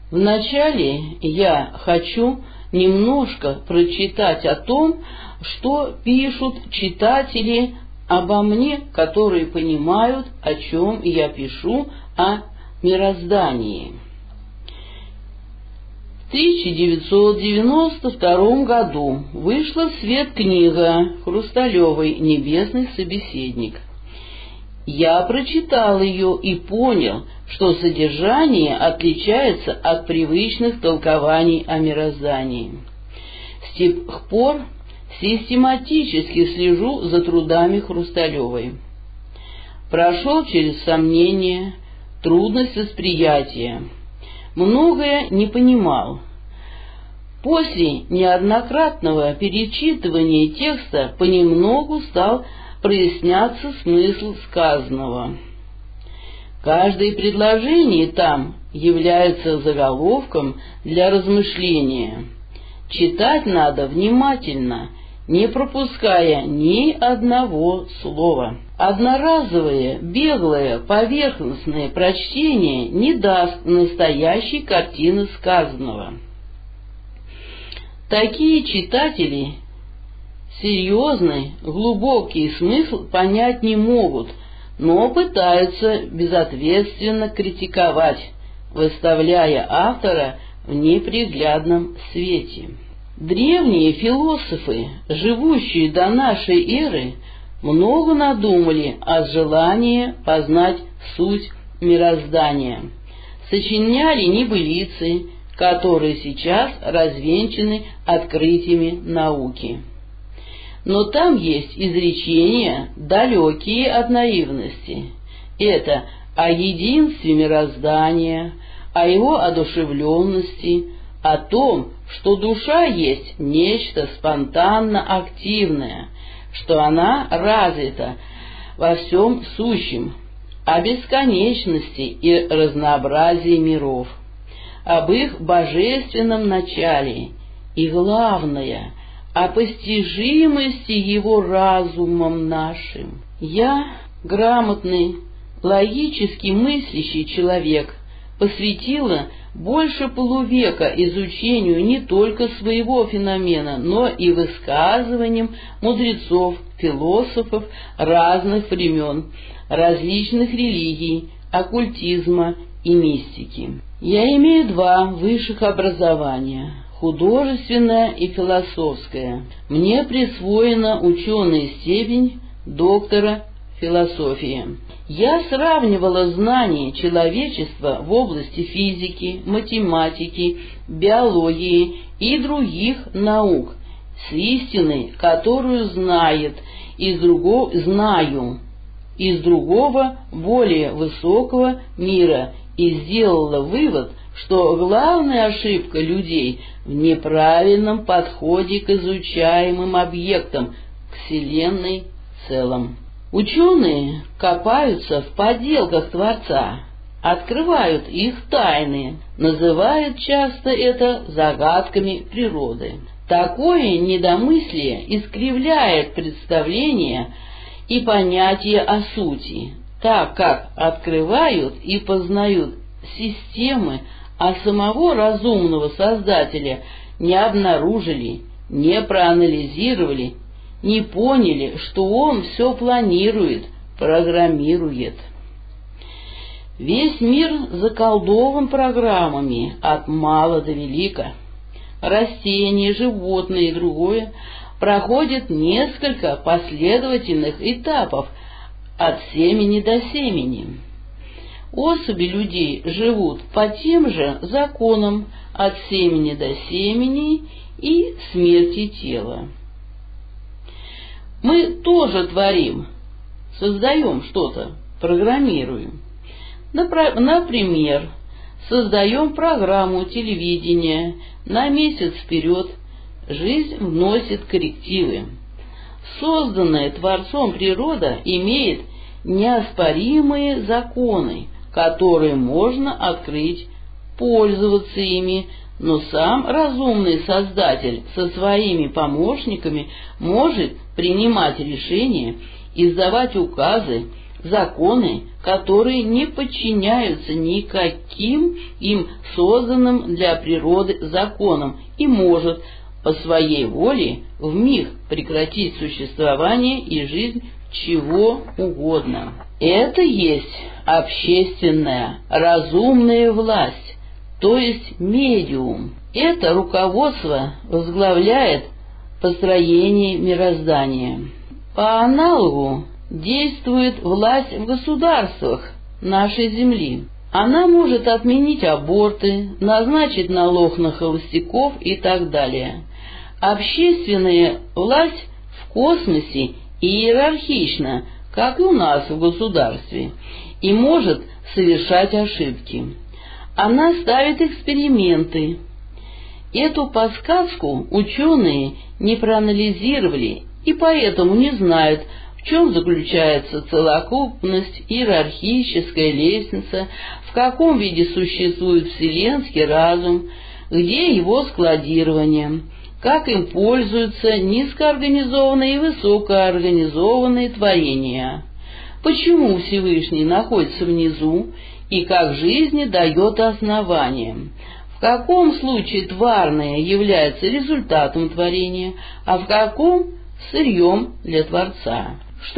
Вначале я хочу немножко прочитать о том, что пишут читатели обо мне, которые понимают, о чем я пишу, о мироздании. В 1992 году вышла в свет книга Хрусталевой «Небесный собеседник». Я прочитал ее и понял, что содержание отличается от привычных толкований о мироздании. С тех пор систематически слежу за трудами Хрусталевой. Прошел через сомнения, трудность восприятия. Многое не понимал. После неоднократного перечитывания текста понемногу стал проясняться смысл сказанного. Каждое предложение там является заголовком для размышления. Читать надо внимательно, не пропуская ни одного слова. Одноразовое, беглое, поверхностное прочтение не даст настоящей картины сказанного. Такие читатели серьезный, глубокий смысл понять не могут, но пытаются безответственно критиковать, выставляя автора в неприглядном свете. Древние философы, живущие до нашей эры, много надумали о желании познать суть мироздания, сочиняли небылицы, которые сейчас развенчаны открытиями науки. Но там есть изречения, далекие от наивности. Это о единстве мироздания, о его одушевленности, о том, что душа есть нечто спонтанно-активное, что она развита во всем сущем, о бесконечности и разнообразии миров, об их божественном начале и, главное, о постижимости его разумом нашим. Я, грамотный, логически мыслящий человек, посвятила больше полувека изучению не только своего феномена, но и высказываниям мудрецов, философов разных времен, различных религий, оккультизма и мистики. Я имею 2 высших образования – художественное и философское. Мне присвоена ученая степень доктора философии. Я сравнивала знания человечества в области физики, математики, биологии и других наук с истиной, которую знаю из другого, более высокого мира, и сделала вывод, что главная ошибка людей в неправильном подходе к изучаемым объектам, к Вселенной в целом. Ученые копаются в поделках Творца, открывают их тайны, называют часто это загадками природы. Такое недомыслие искривляет представление и понятие о сути, так как открывают и познают системы, а самого разумного Создателя не обнаружили, не проанализировали, не поняли, что он все планирует, программирует. Весь мир заколдован программами от мала до велика. Растения, животные и другое проходят несколько последовательных этапов от семени до семени. Особи людей живут по тем же законам от семени до семени и смерти тела. Мы тоже творим, создаем что-то, программируем. Например, создаем программу телевидения на месяц вперед, жизнь вносит коррективы. Созданная Творцом природа имеет неоспоримые законы, которые можно открыть, пользоваться ими, но сам разумный Создатель со своими помощниками может принимать решения, издавать указы, законы, которые не подчиняются никаким им созданным для природы законам и может по своей воле вмиг прекратить существование и жизнь чего угодно. Это есть общественная разумная власть, то есть медиум. Это руководство возглавляет построение мироздания. По аналогу действует власть в государствах нашей Земли. Она может отменить аборты, назначить налог на холостяков и так далее. Общественная власть в космосе иерархична, как и у нас в государстве, и может совершать ошибки. Она ставит эксперименты. Эту подсказку ученые не проанализировали и поэтому не знают, в чем заключается целокупность, иерархическая лестница, в каком виде существует вселенский разум, где его складирование, как им пользуются низкоорганизованные и высокоорганизованные творения, почему Всевышний находится внизу и как жизни дает основание, в каком случае тварное является результатом творения, а в каком сырьем для Творца.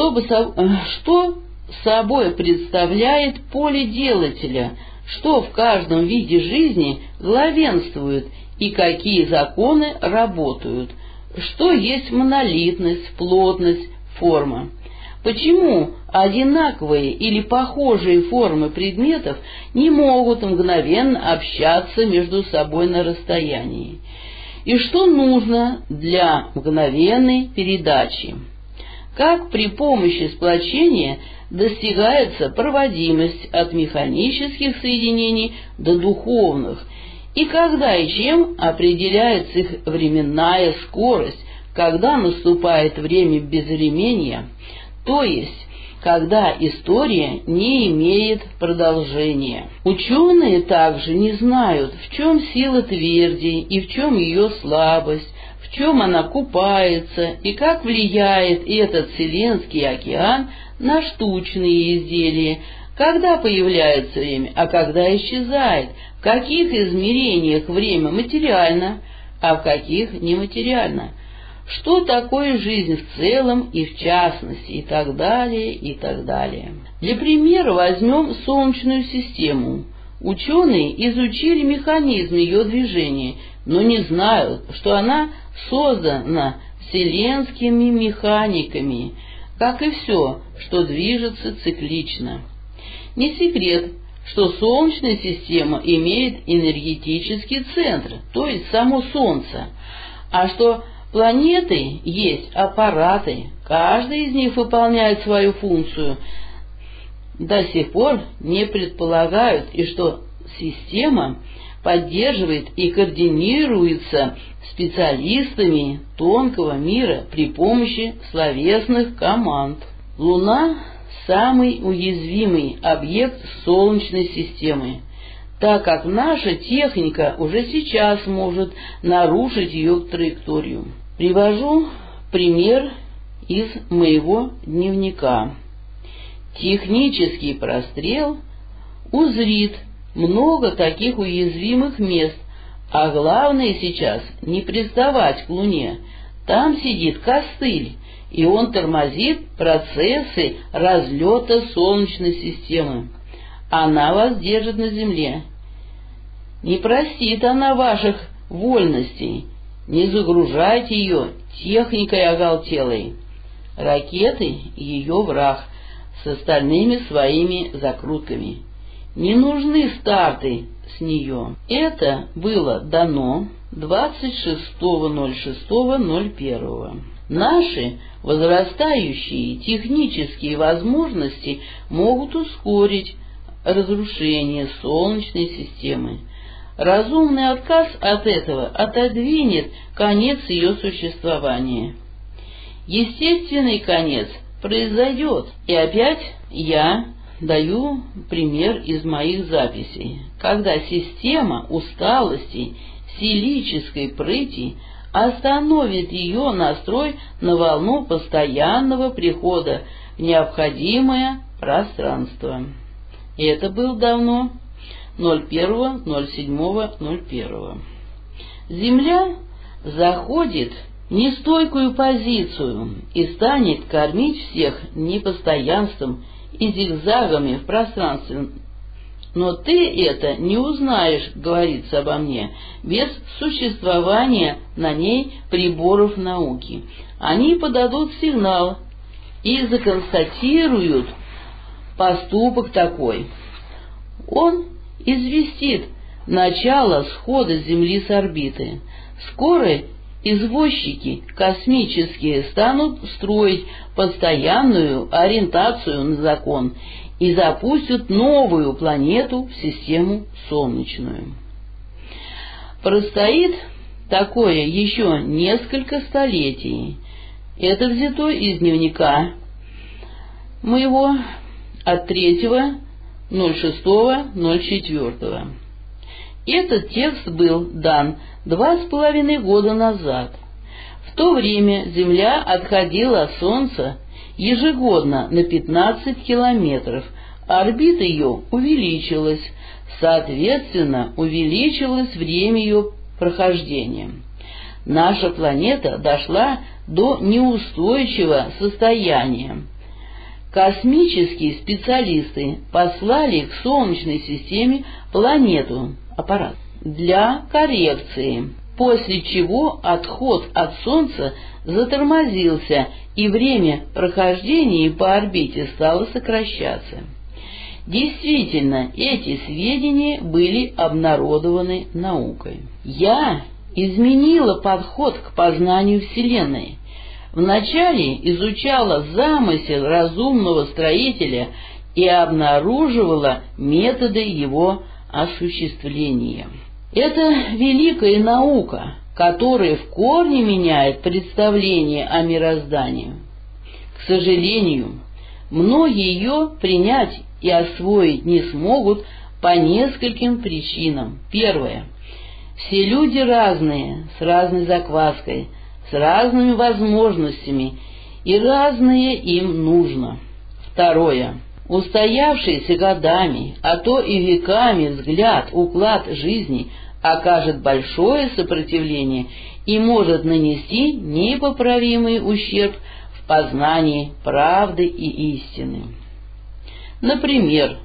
Что собой представляет поле делателя, что в каждом виде жизни главенствует и какие законы работают, что есть монолитность, плотность, форма. Почему одинаковые или похожие формы предметов не могут мгновенно общаться между собой на расстоянии? И что нужно для мгновенной передачи? Как при помощи сплочения достигается проводимость от механических соединений до духовных, и когда и чем определяется их временная скорость, когда наступает время безвременья, то есть когда история не имеет продолжения. Ученые также не знают, в чем сила тверди и в чем ее слабость, в чем она купается и как влияет этот вселенский океан на штучные изделия, когда появляется время, а когда исчезает, в каких измерениях время материально, а в каких нематериально, что такое жизнь в целом и в частности, и так далее, и так далее. Для примера возьмем Солнечную систему. Ученые изучили механизм ее движения, но не знают, что она создана вселенскими механиками, как и все, что движется циклично. Не секрет, что Солнечная система имеет энергетический центр, то есть само Солнце, а что планеты есть аппараты, каждый из них выполняет свою функцию. До сих пор не предполагают, и что система поддерживает и координируется специалистами тонкого мира при помощи словесных команд. Луна – самый уязвимый объект Солнечной системы, так как наша техника уже сейчас может нарушить ее траекторию. Привожу пример из моего дневника. Технический прострел узрит много таких уязвимых мест, а главное сейчас не приставать к Луне. Там сидит костыль, и он тормозит процессы разлета Солнечной системы. Она вас держит на земле. Не простит она ваших вольностей. Не загружайте ее техникой оголтелой. Ракеты — ее враг с остальными своими закрутками. Не нужны старты с нее. Это было дано 26.06.01. Наши возрастающие технические возможности могут ускорить разрушение Солнечной системы. Разумный отказ от этого отодвинет конец ее существования. Естественный конец произойдет. И опять я даю пример из моих записей, когда система усталости, силической прыти остановит ее настрой на волну постоянного прихода в необходимое пространство. И это было давно, 01.07.01. Земля заходит в нестойкую позицию и станет кормить всех непостоянством и зигзагами в пространстве. Но ты это не узнаешь, говорится обо мне, без существования на ней приборов науки. Они подадут сигнал и законстатируют поступок такой. Он известит начало схода Земли с орбиты. Скоро извозчики космические станут строить постоянную ориентацию на закон и запустят новую планету в систему Солнечную. Простоит такое еще несколько столетий. Это взято из дневника моего от 3.06.04. Этот текст был дан 2,5 года назад. В то время Земля отходила от Солнца ежегодно на 15 километров, а орбита ее увеличилась, соответственно, увеличилось время ее прохождения. Наша планета дошла до неустойчивого состояния. Космические специалисты послали к Солнечной системе планету, аппарат, для коррекции, после чего отход от Солнца затормозился, и время прохождения по орбите стало сокращаться. Действительно, эти сведения были обнародованы наукой. Я изменила подход к познанию Вселенной. Вначале изучала замысел разумного строителя и обнаруживала методы его осуществления. Это великая наука, которая в корне меняет представление о мироздании. К сожалению, многие ее принять и освоить не смогут по нескольким причинам. Первое. Все люди разные, с разной закваской, с разными возможностями, и разное им нужно. Второе. Устоявшийся годами, а то и веками взгляд, уклад жизни окажет большое сопротивление и может нанести непоправимый ущерб в познании правды и истины. Например,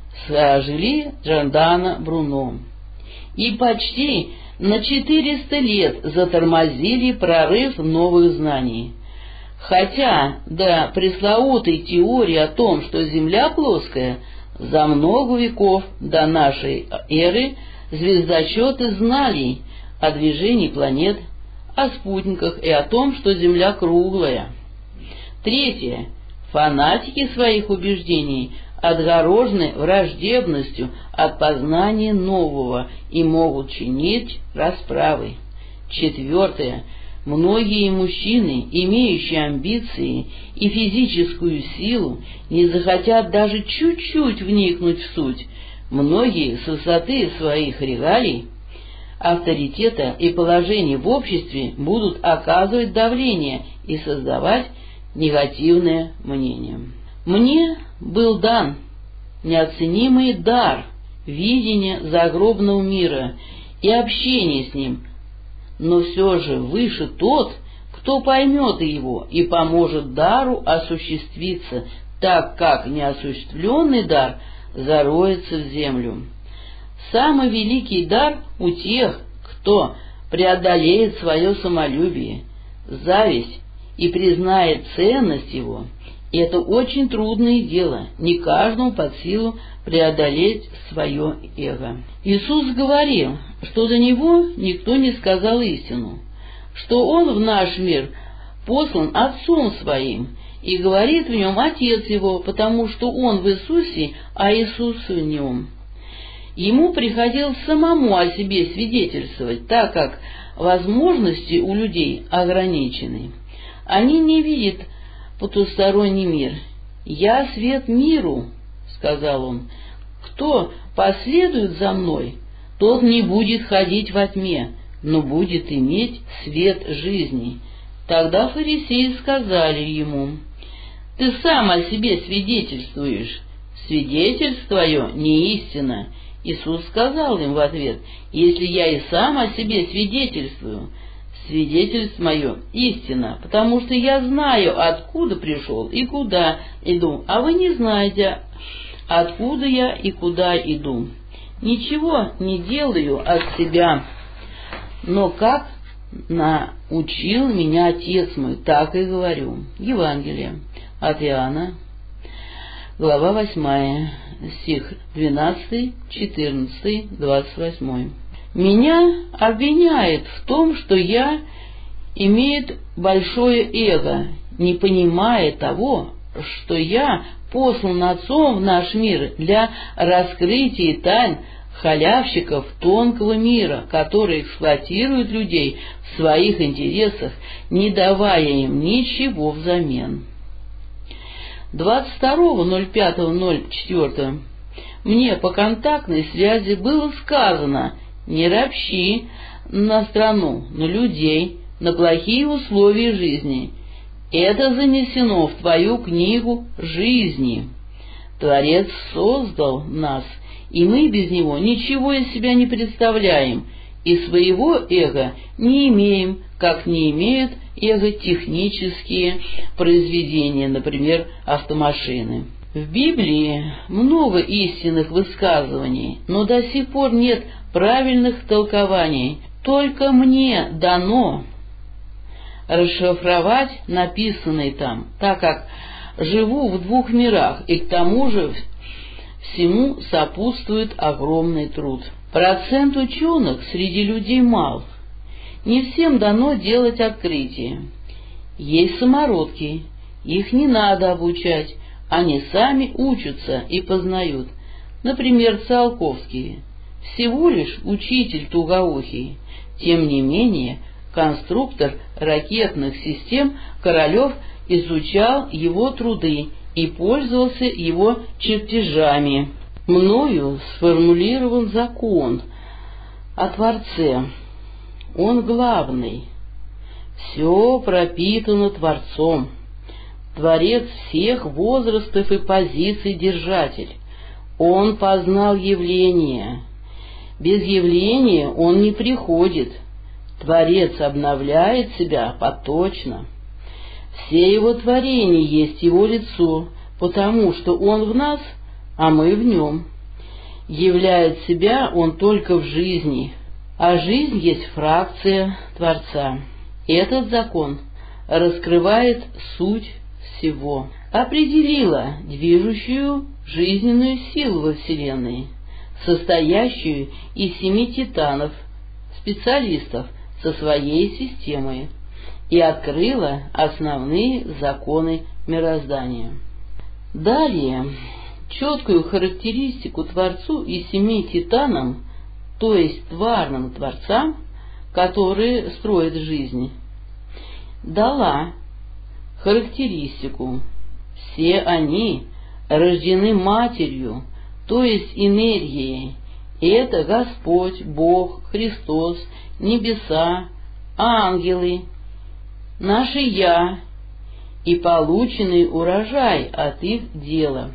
сожгли Джордано Бруно и почти на 400 лет затормозили прорыв новых знаний. Хотя до пресловутой теории о том, что Земля плоская, за много веков до нашей эры звездочеты знали о движении планет, о спутниках и о том, что Земля круглая. Третье. Фанатики своих убеждений отгорожены враждебностью от познания нового и могут чинить расправы. Четвертое. Многие мужчины, имеющие амбиции и физическую силу, не захотят даже чуть-чуть вникнуть в суть. Многие с высоты своих регалий, авторитета и положения в обществе будут оказывать давление и создавать негативное мнение. Мне был дан неоценимый дар видения загробного мира и общения с ним, но все же выше тот, кто поймет его и поможет дару осуществиться, так как неосуществленный дар зароется в землю. Самый великий дар у тех, кто преодолеет свое самолюбие, зависть и признает ценность его. И это очень трудное дело, не каждому под силу преодолеть свое эго. Иисус говорил, что до Него никто не сказал истину, что Он в наш мир послан Отцом Своим, и говорит в Нем Отец Его, потому что Он в Иисусе, а Иисус в Нем. Ему приходилось самому о себе свидетельствовать, так как возможности у людей ограничены. Они не видят потусторонний мир. «Я свет миру», — сказал Он. «Кто последует за Мной, тот не будет ходить во тьме, но будет иметь свет жизни». Тогда фарисеи сказали Ему: Ты сам о себе свидетельствуешь. Свидетельство твое не истина. Иисус сказал им в ответ: если я и сам о себе свидетельствую, свидетельство мое истина, потому что я знаю, откуда пришел и куда иду, а вы не знаете, откуда я и куда иду. Ничего не делаю от себя, но как научил меня Отец мой, так и говорю. Евангелие от Иоанна, глава 8, стих 12, 14, 28. Меня обвиняет в том, что я имею большое эго, не понимая того, что я послан Отцом в наш мир для раскрытия тайн халявщиков тонкого мира, которые эксплуатируют людей в своих интересах, не давая им ничего взамен. 22.05.04 мне по контактной связи было сказано: не ропщи на страну, на людей, на плохие условия жизни. Это занесено в твою книгу жизни. Творец создал нас, и мы без него ничего из себя не представляем, и своего эго не имеем, как не имеют эго-технические произведения, например, автомашины. В Библии много истинных высказываний, но до сих пор нет правильных толкований. Только мне дано расшифровать написанное там, так как живу в двух мирах, и к тому же всему сопутствует огромный труд. Процент ученых среди людей мал. Не всем дано делать открытия. Есть самородки, их не надо обучать, они сами учатся и познают. Например, Циолковский, всего лишь учитель тугоухий. Тем не менее, конструктор ракетных систем Королев изучал его труды и пользовался его чертежами. Мною сформулирован закон о Творце. Он главный. Все пропитано Творцом. Творец всех возрастов и позиций держатель. Он познал явление. Без явления он не приходит. Творец обновляет себя поточно. Все его творения есть его лицо, потому что он в нас, а мы в нем. Являет себя он только в жизни, а жизнь есть фракция Творца. Этот закон раскрывает суть всего. Определила движущую жизненную силу во Вселенной, состоящую из 7 титанов, специалистов со своей системой, и открыла основные законы мироздания. Далее четкую характеристику Творцу и 7 титанам, то есть тварным творцам, которые строят жизнь, дала характеристику. Все они рождены матерью, то есть энергией. Это Господь, Бог, Христос, небеса, ангелы, наше «Я» и полученный урожай от их дела.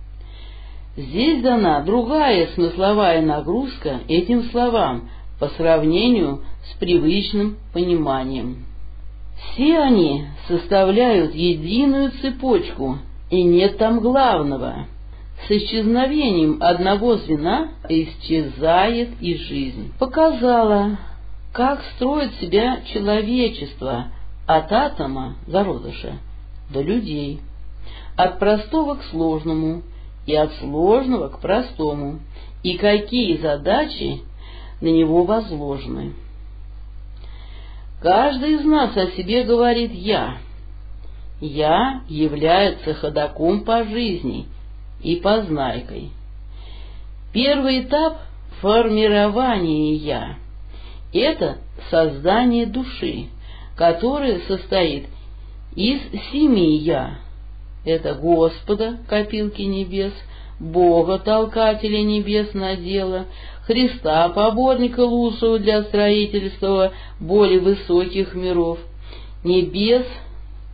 Здесь дана другая смысловая нагрузка этим словам по сравнению с привычным пониманием. Все они составляют единую цепочку, и нет там главного. С исчезновением одного звена исчезает и жизнь. Показала, как строит себя человечество от атома, зародыша, до людей, от простого к сложному и от сложного к простому, и какие задачи на него возложены. Каждый из нас о себе говорит «я». «Я» является ходоком по жизни и познайкой. Первый этап формирования «я» — это создание души, которая состоит из 7 «я». Это Господа, копилки небес, Бога, толкателя небес на дело, Христа, поборника лучшего для строительства более высоких миров, небес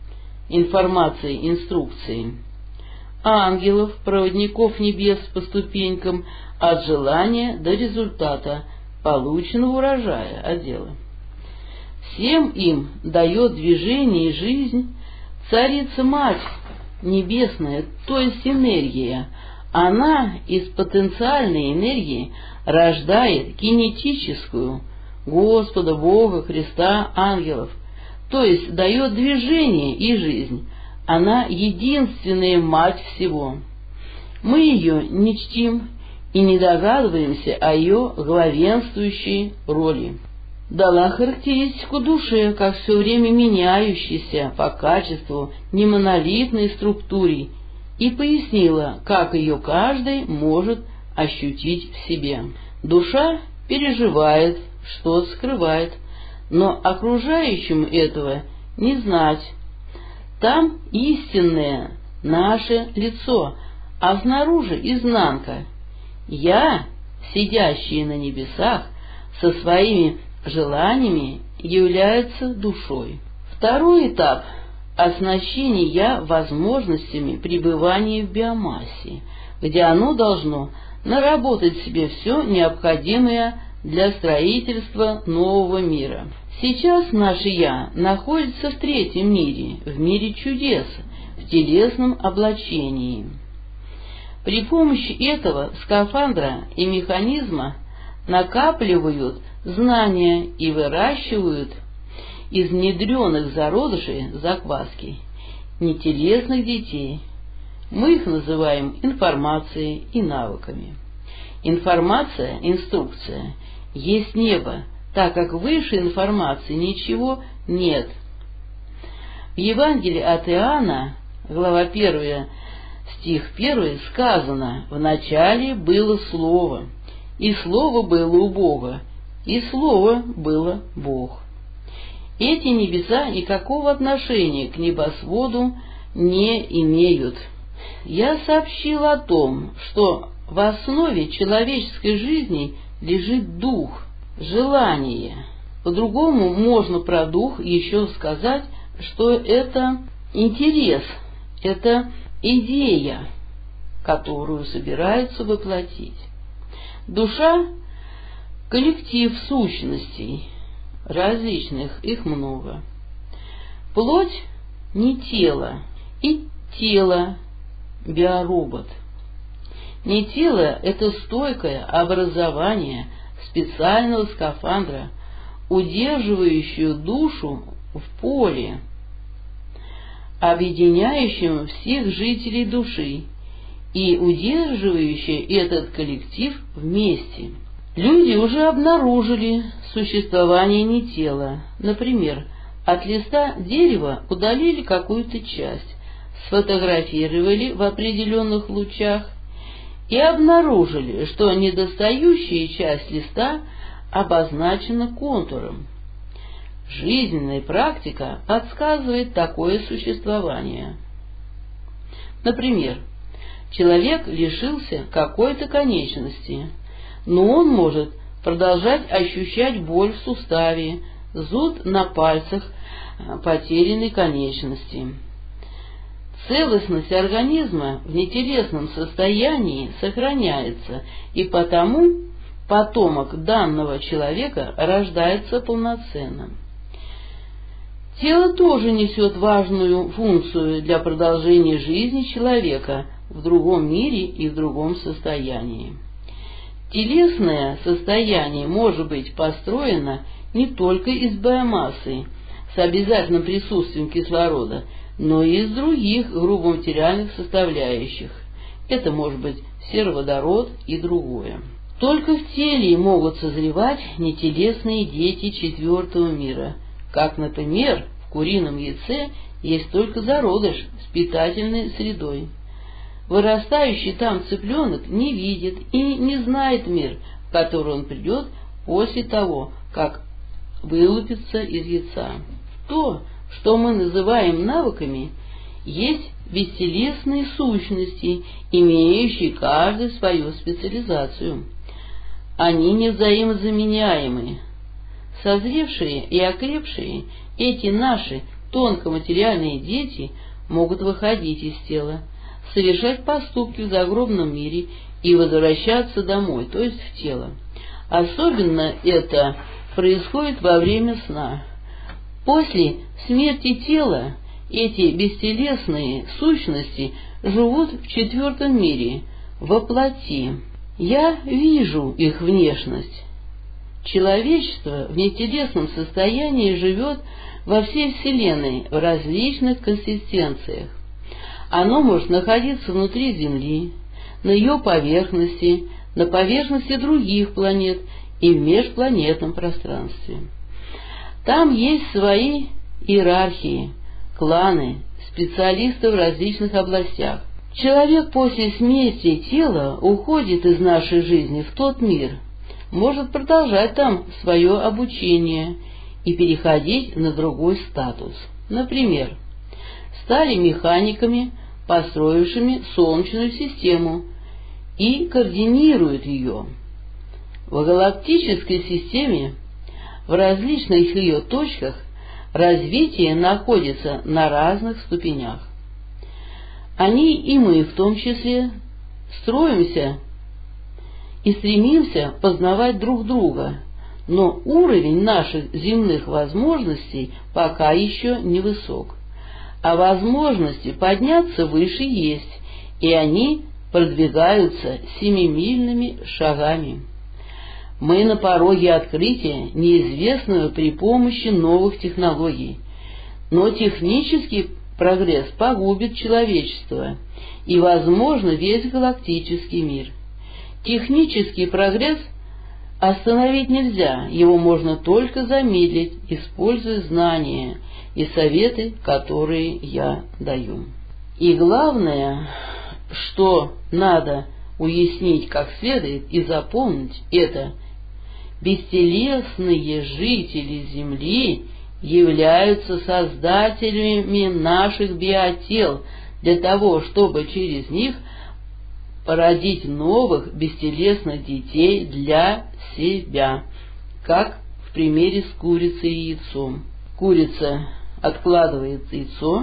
информацией, инструкцией, ангелов, проводников небес по ступенькам от желания до результата, полученного урожая от дела. Всем им дает движение и жизнь Царица-Мать Небесная, то есть энергия. Она из потенциальной энергии рождает кинетическую Господа, Бога, Христа, ангелов, то есть дает движение и жизнь. Она единственная Мать всего. Мы ее не чтим и не догадываемся о ее главенствующей роли. Дала характеристику душе, как все время меняющейся по качеству немонолитной структуре, и пояснила, как ее каждый может ощутить в себе. Душа переживает, что скрывает, но окружающим этого не знать. Там истинное наше лицо, а снаружи изнанка. Я, сидящий на небесах, со своими желаниями является душой. Второй этап – оснащение «я» возможностями пребывания в биомассе, где оно должно наработать себе все необходимое для строительства нового мира. Сейчас наше «я» находится в третьем мире, в мире чудес, в телесном облачении. При помощи этого скафандра и механизма накапливают знания и выращивают из внедренных зародышей закваски нетелесных детей. Мы их называем информацией и навыками. Информация, инструкция, есть небо, так как выше информации ничего нет. В Евангелии от Иоанна, глава 1, стих 1, сказано: «Вначале было Слово, и Слово было у Бога, и Слово было Бог». Эти небеса никакого отношения к небосводу не имеют. Я сообщил о том, что в основе человеческой жизни лежит дух, желание. По-другому можно про дух еще сказать, что это интерес, это идея, которую собираются воплотить. Душа – коллектив сущностей, различных, их много. Плоть – не тело, и тело – биоробот. Не тело – это стойкое образование специального скафандра, удерживающего душу в поле, объединяющим всех жителей души и удерживающий этот коллектив вместе. Люди уже обнаружили существование не тела. Например, от листа дерева удалили какую-то часть, сфотографировали в определенных лучах и обнаружили, что недостающая часть листа обозначена контуром. Жизненная практика подсказывает такое существование. Например, человек лишился какой-то конечности, но он может продолжать ощущать боль в суставе, зуд на пальцах потерянной конечности. Целостность организма в нетелесном состоянии сохраняется, и потому потомок данного человека рождается полноценным. Тело тоже несет важную функцию для продолжения жизни человека в другом мире и в другом состоянии. Телесное состояние может быть построено не только из биомассы с обязательным присутствием кислорода, но и из других грубоматериальных составляющих. Это может быть сероводород и другое. Только в теле могут созревать нетелесные дети четвертого мира, как, например, в курином яйце есть только зародыш с питательной средой. Вырастающий там цыпленок не видит и не знает мир, в который он придет после того, как вылупится из яйца. То, что мы называем навыками, есть бестелесные сущности, имеющие каждый свою специализацию. Они не взаимозаменяемы. Созревшие и окрепшие, эти наши тонкоматериальные дети могут выходить из тела, совершать поступки в загробном мире и возвращаться домой, то есть в тело. Особенно это происходит во время сна. После смерти тела эти бестелесные сущности живут в четвертом мире, во плоти. Я вижу их внешность. Человечество в нетелесном состоянии живет во всей Вселенной в различных консистенциях. Оно может находиться внутри Земли, на ее поверхности, на поверхности других планет и в межпланетном пространстве. Там есть свои иерархии, кланы, специалисты в различных областях. Человек после смерти тела уходит из нашей жизни в тот мир, может продолжать там свое обучение и переходить на другой статус. Например, стали механиками, построившими Солнечную систему, и координируют ее. В галактической системе, в различных ее точках, развитие находится на разных ступенях. Они и мы в том числе строимся и стремимся познавать друг друга, но уровень наших земных возможностей пока еще невысок, а возможности подняться выше есть, и они продвигаются семимильными шагами. Мы на пороге открытия неизвестного при помощи новых технологий, но технический прогресс погубит человечество и, возможно, весь галактический мир. Технический прогресс остановить нельзя, его можно только замедлить, используя знания и советы, которые я даю. И главное, что надо уяснить как следует и запомнить, это: бестелесные жители Земли являются создателями наших биотел для того, чтобы через них породить новых бестелесных детей для себя, как в примере с курицей и яйцом. Курица откладывает яйцо,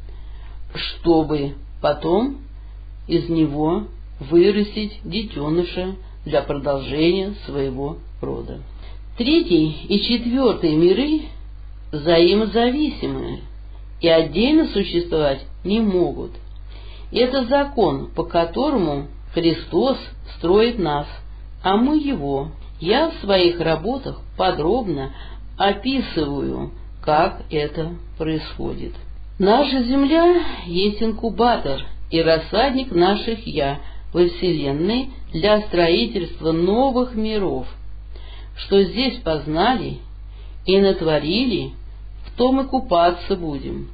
чтобы потом из него вырастить детеныша для продолжения своего рода. Третий и четвертый миры взаимозависимы и отдельно существовать не могут. Это закон, по которому Христос строит нас, а мы Его. Я в своих работах подробно описываю, как это происходит. Наша Земля есть инкубатор и рассадник наших «я» во Вселенной для строительства новых миров. Что здесь познали и натворили, в том и купаться будем.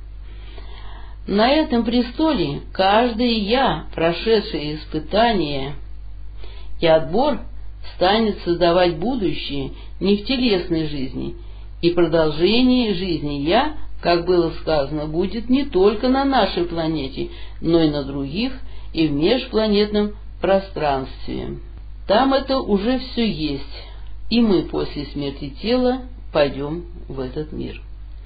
На этом престоле каждый «я», прошедший испытания и отбор, станет создавать будущее не в телесной жизни, и продолжение жизни «я», как было сказано, будет не только на нашей планете, но и на других, и в межпланетном пространстве. Там это уже все есть, и мы после смерти тела пойдем в этот мир.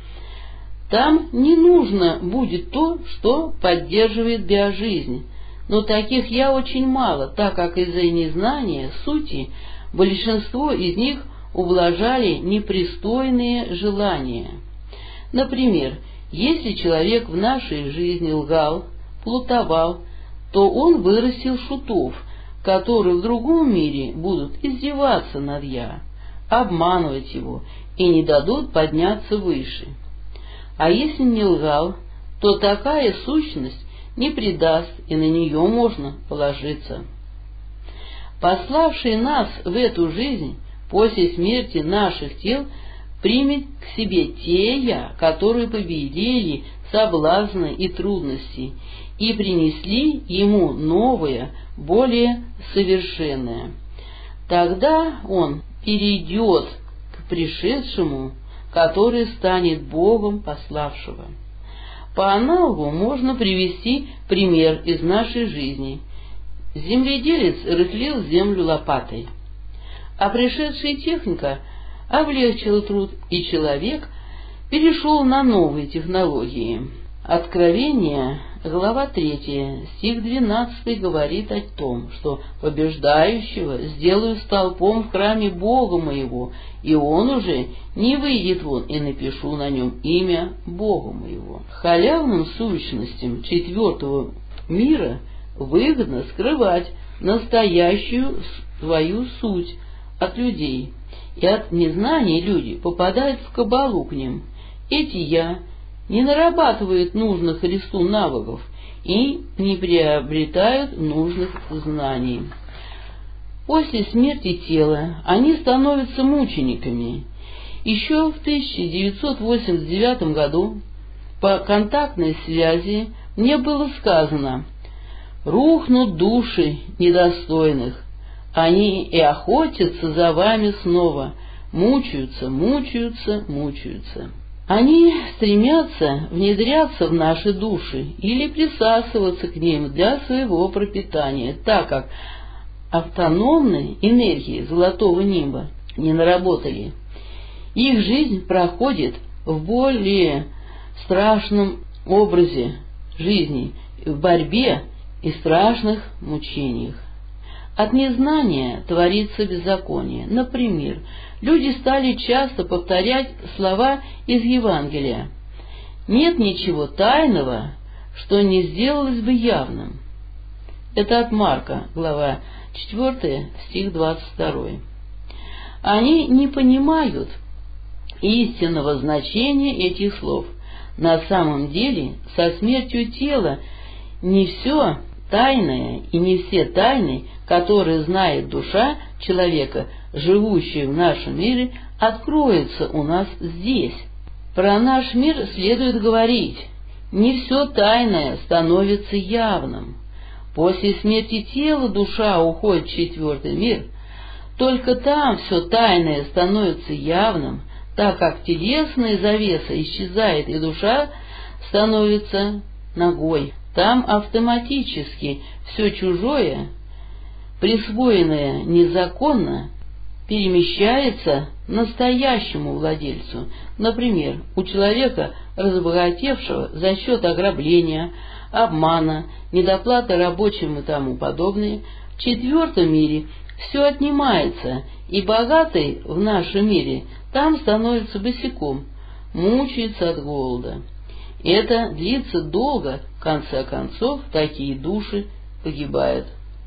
Там не нужно будет то, что поддерживает биожизнь, но таких «я» очень мало, так как из-за незнания сути большинство из них ублажали непристойные желания. Например, если человек в нашей жизни лгал, плутовал, то он вырастил шутов, которые в другом мире будут издеваться над «я», обманывать его и не дадут подняться выше. А если не лгал, то такая сущность не предаст, и на нее можно положиться. Пославший нас в эту жизнь после смерти наших тел примет к себе те «я», которые победили соблазны и трудности и принесли ему новое, более совершенное. Тогда он перейдет к пришедшему, который станет Богом пославшего. По аналогу можно привести пример из нашей жизни. Земледелец рыхлил землю лопатой, а пришедшая техника облегчила труд, и человек перешел на новые технологии. Откровение, глава 3, стих 12 говорит о том, что побеждающего сделаю столпом в храме Бога моего, и он уже не выйдет вон, и напишу на нем имя Бога моего. Халявным сущностям четвертого мира выгодно скрывать настоящую свою суть от людей, и от незнания люди попадают в кабалу к ним. Эти «я» не нарабатывают нужных Христу навыков и не приобретают нужных знаний. После смерти тела они становятся мучениками. Еще в 1989 году по контактной связи мне было сказано: «Рухнут души недостойных, они и охотятся за вами снова, мучаются, мучаются, мучаются». Они стремятся внедряться в наши души или присасываться к ним для своего пропитания, так как автономные энергии золотого неба не наработали. Их жизнь проходит в более страшном образе жизни, в борьбе и страшных мучениях. От незнания творится беззаконие. Например, люди стали часто повторять слова из Евангелия: «Нет ничего тайного, что не сделалось бы явным». Это от Марка, глава 4, стих 22. Они не понимают истинного значения этих слов. На самом деле, со смертью тела не все тайное и не все тайны, которые знает душа человека, живущая в нашем мире, откроются у нас здесь. Про наш мир следует говорить: не все тайное становится явным. После смерти тела душа уходит в четвертый мир. Только там все тайное становится явным, так как телесная завеса исчезает, и душа становится нагой. Там автоматически все чужое, присвоенное незаконно, перемещается настоящему владельцу. Например, у человека, разбогатевшего за счет ограбления, обмана, недоплаты рабочим и тому подобное, в четвертом мире все отнимается, и богатый в нашем мире там становится босиком, мучается от голода. Это длится долго, в конце концов такие души погибают.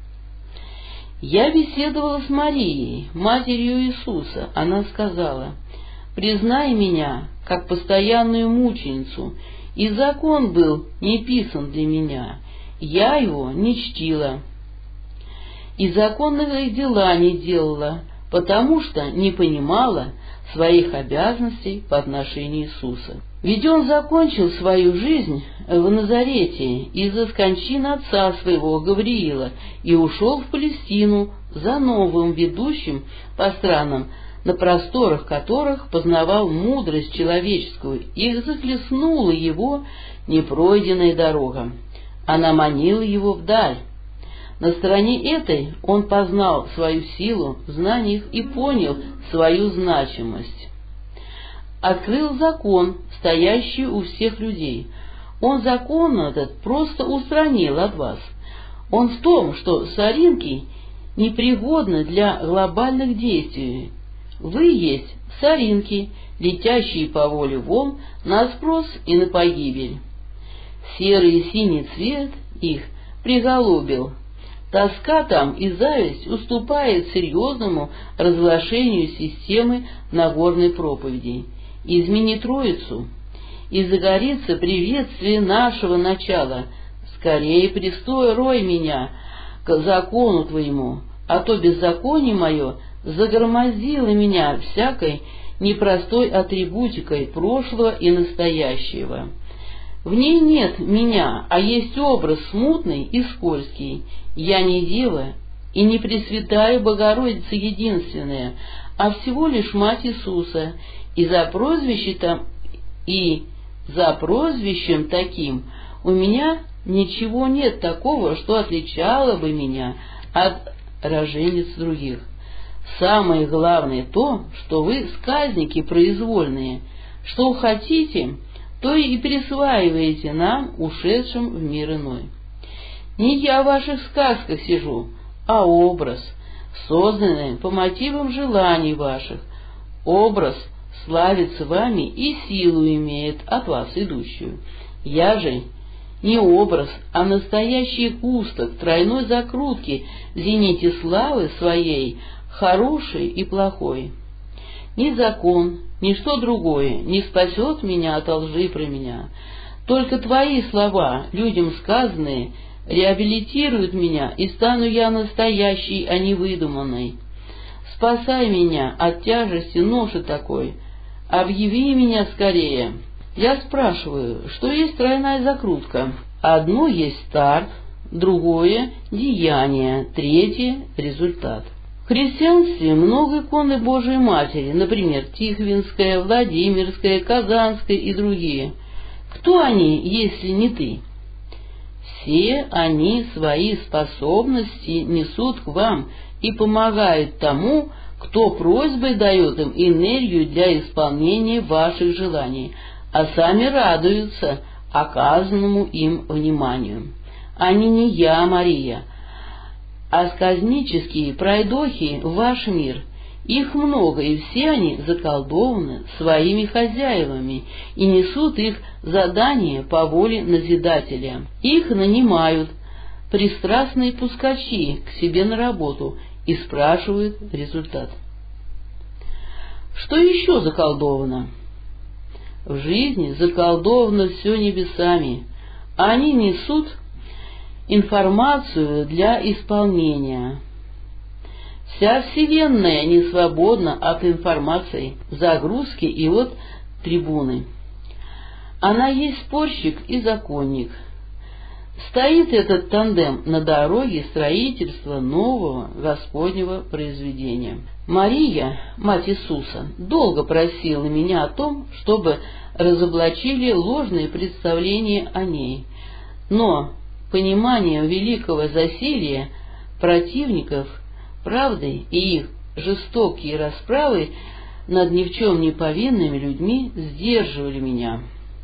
Я беседовала с Марией, матерью Иисуса. Она сказала: «Признай меня как постоянную мученицу, и закон был не писан для меня, я его не чтила, и законные дела не делала, потому что не понимала своих обязанностей по отношению Иисуса». Ведь он закончил свою жизнь в Назарете из-за кончины отца своего Гавриила и ушел в Палестину за новым ведущим по странам, на просторах которых познавал мудрость человеческую, и захлестнула его непройденная дорога. Она манила его вдаль. На стороне этой он познал свою силу в знаниях и понял свою значимость. Открыл закон, стоящий у всех людей. Он закон этот просто устранил от вас. Он в том, что соринки непригодны для глобальных действий. Вы есть соринки, летящие по воле волн на спрос и на погибель. Серый и синий цвет их приголубил. Тоска там и зависть уступает серьезному разглашению системы Нагорной проповеди. Измени Троицу, и загорится приветствие нашего начала. Скорее пристрой меня к закону твоему, а то беззаконие мое загромоздило меня всякой непростой атрибутикой прошлого и настоящего. В ней нет меня, а есть образ смутный и скользкий. Я не дева и не Пресвятая Богородица единственная, а всего лишь Мать Иисуса, и за прозвищем таким у меня ничего нет такого, что отличало бы меня от роженец других. Самое главное то, что вы сказники произвольные, Что хотите, то и присваиваете нам, ушедшим в мир иной. Не я в ваших сказках сижу, а образ, созданный по мотивам желаний ваших. Образ славится вами и силу имеет от вас идущую. Я же не образ, а настоящий кусток тройной закрутки в зените славы своей, хорошей и плохой. Ни закон, ни что другое не спасет меня от лжи про меня. Только твои слова, людям сказанные, реабилитируют меня, и стану я настоящей, а не выдуманной. Спасай меня от тяжести ноши такой, объяви меня скорее. Я спрашиваю, что есть тройная закрутка? Одно есть старт, другое — деяние, третье — результат. В христианстве много иконы Божией Матери, например, Тихвинская, Владимирская, Казанская и другие. Кто они, если не ты? Все они свои способности несут к вам и помогают тому, кто просьбой дает им энергию для исполнения ваших желаний, а сами радуются оказанному им вниманию. Они не я, Мария, а сказнические пройдохи в ваш мир. Их много, и все они заколдованы своими хозяевами и несут их задания по воле назидателя. Их нанимают пристрастные пускачи к себе на работу и спрашивают результат. Что еще заколдовано? В жизни заколдовано все небесами. Они несут информацию для исполнения. Вся Вселенная не свободна от информации, загрузки и от трибуны. Она есть спорщик и законник. Стоит этот тандем на дороге строительства нового Господнего произведения. Мария, мать Иисуса, долго просила меня о том, чтобы разоблачили ложные представления о ней. Но пониманием великого засилия противников правды и их жестокие расправы над ни в чем не повинными людьми сдерживали меня.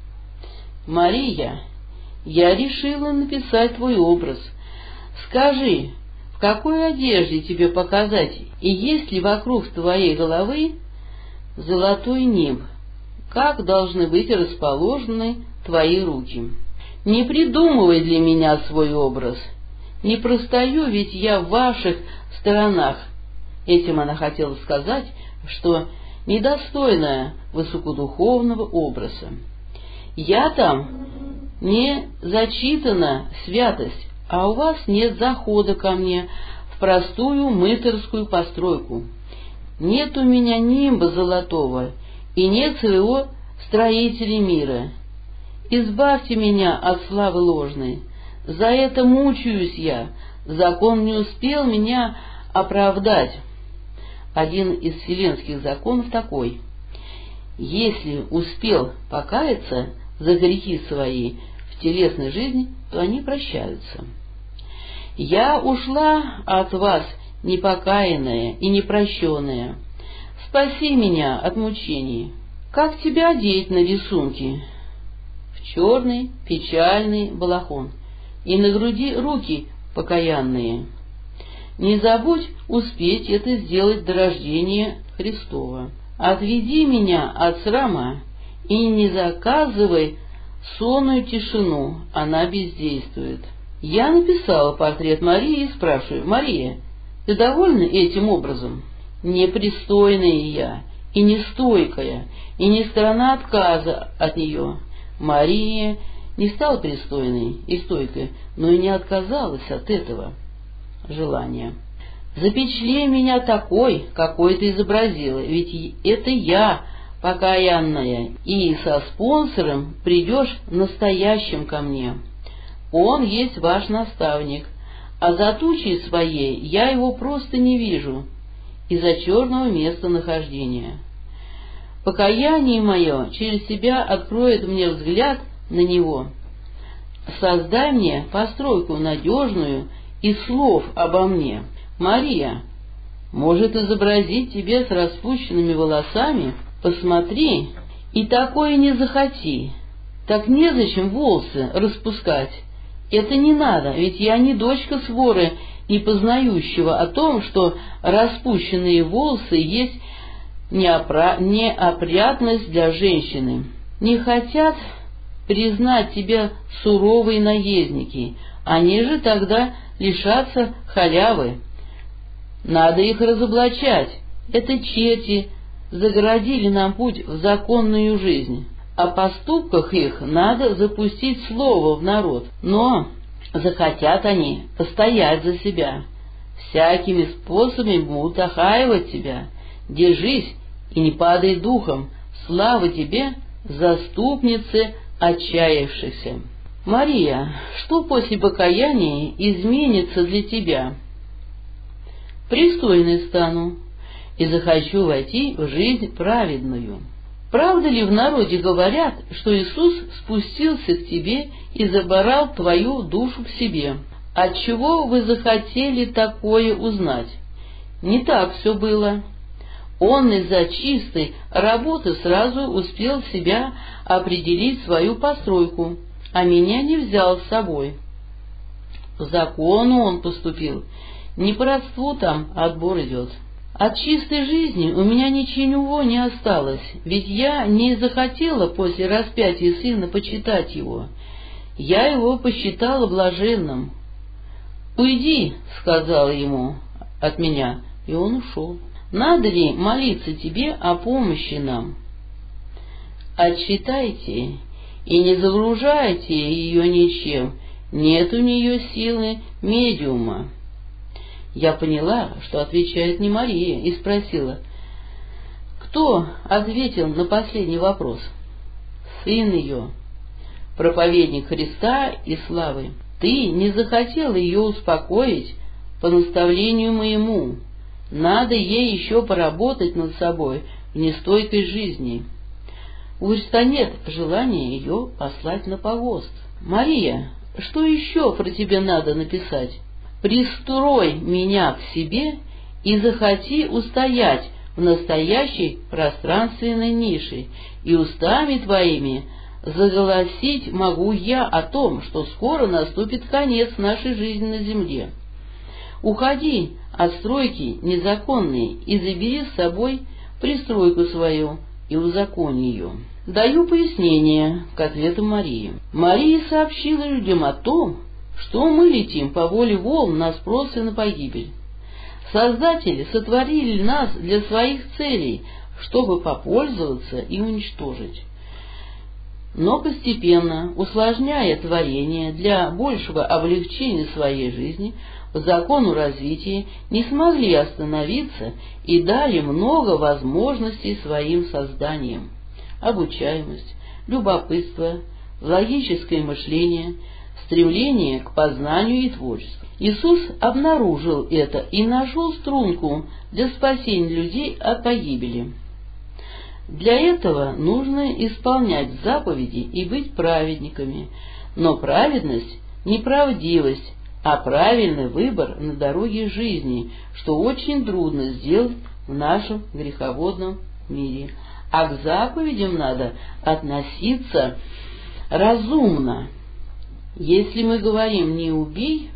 Мария, я решила написать твой образ. Скажи, в какой одежде тебе показать, и есть ли вокруг твоей головы золотой нимб, как должны быть расположены твои руки. Не придумывай для меня свой образ. Не простою ведь я в ваших сторонах. Этим она хотела сказать, что недостойная высокодуховного образа. Я там не зачитана святость, а у вас нет захода ко мне в простую мытарскую постройку. Нет у меня нимба золотого, и нет своего строителя мира. Избавьте меня от славы ложной. За это мучаюсь я, закон не успел меня оправдать. Один из вселенских законов такой: если успел покаяться за грехи свои в телесной жизни, то они прощаются. Я ушла от вас непокаянная и непрощенная. Спаси меня от мучений. Как тебя одеть на рисунке? В черный печальный балахон, и на груди руки покаянные. Не забудь успеть это сделать до рождения Христова. Отведи меня от срама и не заказывай сонную тишину, она бездействует. Я написала портрет Марии и спрашиваю: Мария, ты довольна этим образом? Непристойная я, и не стойкая, и не сторона отказа от нее. Мария не стала пристойной и стойкой, но и не отказалась от этого желания. Запечатли меня такой, какой ты изобразила, ведь это я, покаянная, и со спонсором придешь настоящим ко мне. Он есть ваш наставник, а за тучей своей я его просто не вижу из-за черного местонахождения. Покаяние мое через себя откроет мне взгляд на него. Создай мне постройку надежную из слов обо мне. Мария может изобразить тебе с распущенными волосами. Посмотри, и такое не захоти. Так незачем волосы распускать. Это не надо, ведь я не дочка своры, не познающего о том, что распущенные волосы есть неопрятность для женщины. Не хотят признать тебя суровые наездники, они же тогда лишатся халявы. Надо их разоблачать. Это черти загородили нам путь в законную жизнь. О поступках их надо запустить слово в народ, но захотят они постоять за себя. Всякими способами будут охаивать тебя. Держись и не падай духом. Слава тебе, заступнице отчаявшихся. Мария, что после покаяния изменится для тебя? Пристойной стану и захочу войти в жизнь праведную. Правда ли в народе говорят, что Иисус спустился к тебе и забрал твою душу к себе? Отчего вы захотели такое узнать? Не так все было. Он из-за чистой работы сразу успел себя определить свою постройку, а меня не взял с собой. По закону он поступил, не по родству там отбор идет. От чистой жизни у меня ничего не осталось, ведь я не захотела после распятия Сына почитать Его. Я Его посчитала блаженным. «Уйди», — сказала ему от меня, и он ушел. «Надо ли молиться тебе о помощи нам? Отчитайте и не загружайте ее ничем, нет у нее силы медиума». Я поняла, что отвечает не Мария, и спросила, кто ответил на последний вопрос? Сын ее, проповедник Христа и славы. Ты не захотела ее успокоить по наставлению моему. Надо ей еще поработать над собой в нестойкой жизни. У Христа нет желания ее послать на погост. Мария, что еще про тебя надо написать? Пристрой меня к себе и захоти устоять в настоящей пространственной нише, и устами твоими заголосить могу я о том, что скоро наступит конец нашей жизни на земле. Уходи от стройки незаконной и забери с собой пристройку свою и узакони ее. Даю пояснение к ответу Марии. Мария сообщила людям о том, что мы летим по воле волн на спрос и на погибель. Создатели сотворили нас для своих целей, чтобы попользоваться и уничтожить. Но постепенно, усложняя творение для большего облегчения своей жизни, по закону развития не смогли остановиться и дали много возможностей своим созданиям. Обучаемость, любопытство, логическое мышление, стремление к познанию и творчеству. Иисус обнаружил это и нашел струнку для спасения людей от погибели. Для этого нужно исполнять заповеди и быть праведниками, но праведность – не правдивость, а правильный выбор на дороге жизни, что очень трудно сделать в нашем греховодном мире. А к заповедям надо относиться разумно. Если мы говорим «не убей»,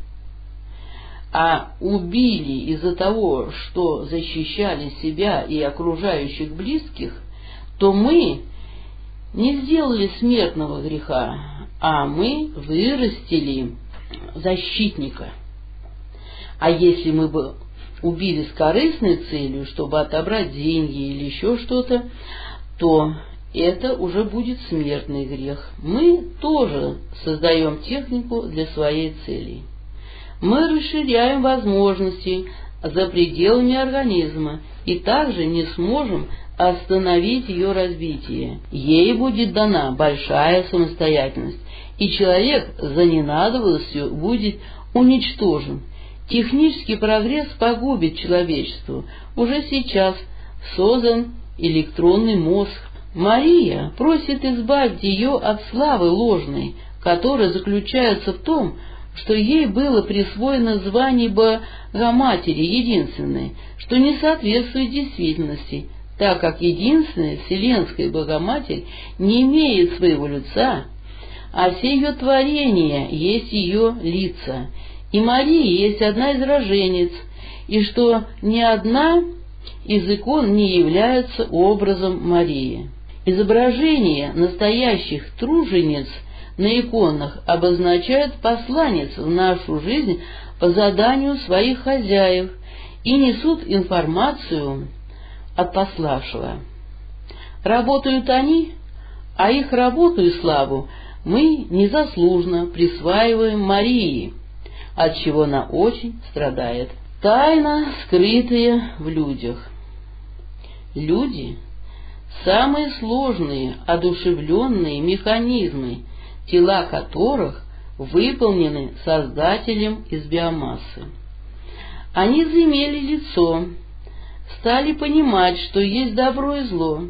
а убили из-за того, что защищали себя и окружающих близких, то мы не сделали смертного греха, а мы вырастили защитника. А если мы бы убили с корыстной целью, чтобы отобрать деньги или еще что-то, то это уже будет смертный грех. Мы тоже создаем технику для своей цели. Мы расширяем возможности за пределами организма и также не сможем остановить ее развитие. Ей будет дана большая самостоятельность, и человек за ненадобностью будет уничтожен. Технический прогресс погубит человечество. Уже сейчас создан электронный мозг. Мария просит избавить ее от славы ложной, которая заключается в том, что ей было присвоено звание Богоматери единственной, что не соответствует действительности. так как единственная Вселенская Богоматерь не имеет своего лица, а все ее творения есть ее лица, и Мария есть одна из рожениц, и что ни одна из икон не является образом Марии. Изображение настоящих тружениц на иконах обозначают посланниц в нашу жизнь по заданию своих хозяев и несут информацию от пославшего. Работают они, а их работу и славу мы незаслуженно присваиваем Марии, от чего она очень страдает. Тайна, скрытая в людях. Люди – самые сложные, одушевленные механизмы, тела которых выполнены Создателем из биомассы. Они заимели лицо, стали понимать, что есть добро и зло.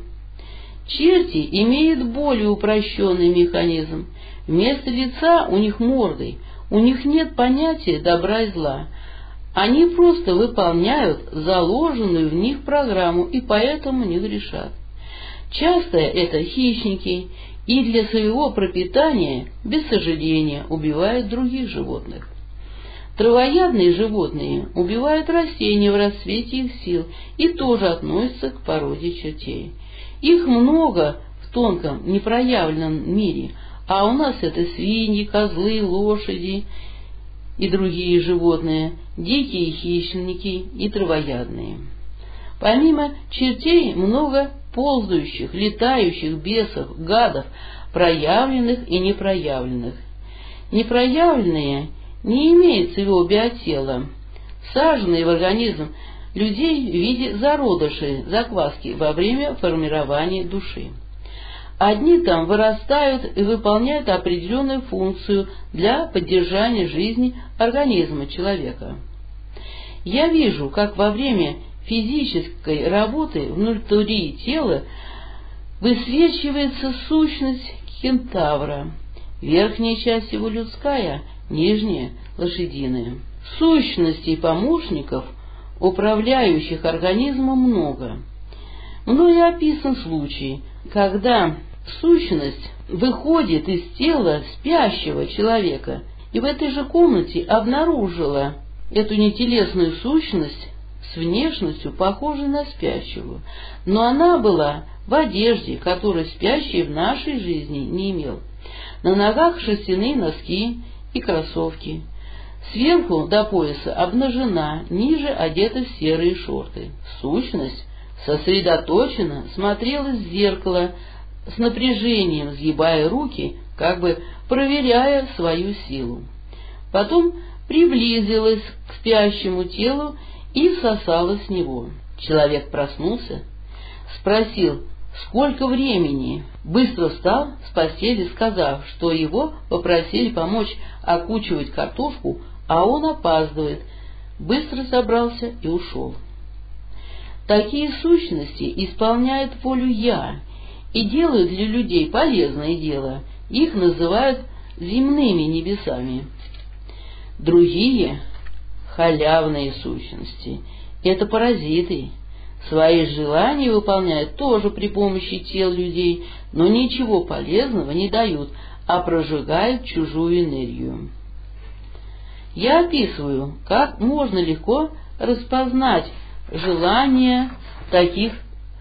Черти имеют более упрощенный механизм. Вместо лица у них морды, у них нет понятия добра и зла. Они просто выполняют заложенную в них программу и поэтому не грешат. Часто это хищники, и для своего пропитания, без сожаления, убивают других животных. Травоядные животные убивают растения в расцвете их сил и тоже относятся к породе чертей. Их много в тонком, непроявленном мире, а у нас это свиньи, козлы, лошади и другие животные, дикие хищники и травоядные. Помимо чертей много ползающих, летающих бесов, гадов, проявленных и непроявленных. Непроявленные не имеют своего биотела, саженные в организм людей в виде зародышей, закваски во время формирования души. Одни там вырастают и выполняют определенную функцию для поддержания жизни организма человека. Я вижу, как во время физической работы внутри тела высвечивается сущность кентавра, верхняя часть его людская, нижняя лошадиная. Сущностей помощников, управляющих организмом, много. Мною описан случай, когда сущность выходит из тела спящего человека и в этой же комнате обнаружила эту нетелесную сущность с внешностью, похожей на спящего, но она была в одежде, которой спящий в нашей жизни не имел. На ногах шерстяные носки и кроссовки, сверху до пояса обнажена, ниже одета в серые шорты. Сущность сосредоточенно смотрела в зеркало с напряжением, сгибая руки, как бы проверяя свою силу. Потом приблизилась к спящему телу и сосала с него. Человек проснулся, спросил, сколько времени, быстро встал с постели, сказав, что его попросили помочь окучивать картошку, а он опаздывает, быстро собрался и ушел. Такие сущности исполняют волю «Я» и делают для людей полезное дело, их называют земными небесами. Другие — халявные сущности, это паразиты, свои желания выполняют тоже при помощи тел людей, но ничего полезного не дают, а прожигают чужую энергию. Я описываю, как можно легко распознать желания таких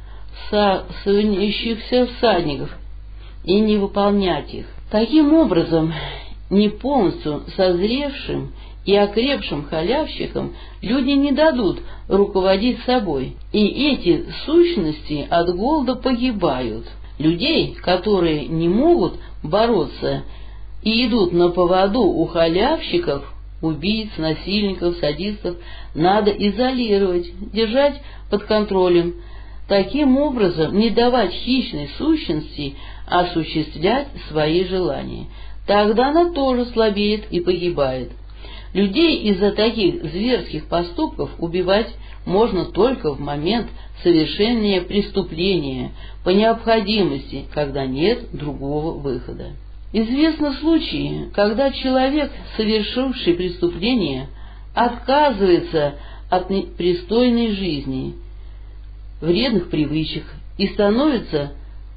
сомневающихся всадников и не выполнять их. Таким образом, не полностью созревшим и окрепшим халявщикам люди не дадут руководить собой, и эти сущности от голода погибают. Людей, которые не могут бороться и идут на поводу у халявщиков, убийц, насильников, садистов, надо изолировать, держать под контролем, таким образом не давать хищной сущности осуществлять свои желания. Тогда она тоже слабеет и погибает. Людей из-за таких зверских поступков убивать можно только в момент совершения преступления, по необходимости, когда нет другого выхода. Известны случаи, когда человек, совершивший преступление, отказывается от непристойной жизни, вредных привычек и становится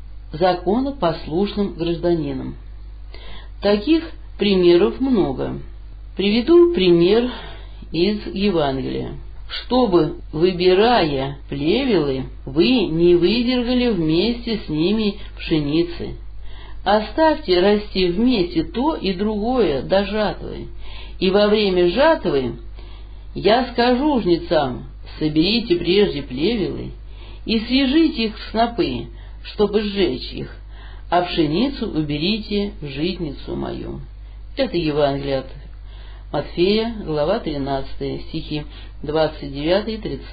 законопослушным гражданином. Таких примеров много. Приведу пример из Евангелия. Чтобы, выбирая плевелы, вы не выдергали вместе с ними пшеницы. Оставьте расти вместе то и другое до жатвы. И во время жатвы я скажу жнецам: соберите прежде плевелы и свяжите их в снопы, чтобы сжечь их, а пшеницу уберите в житницу мою. Это Евангелие от Матфея, глава 13, стихи 29 и 30.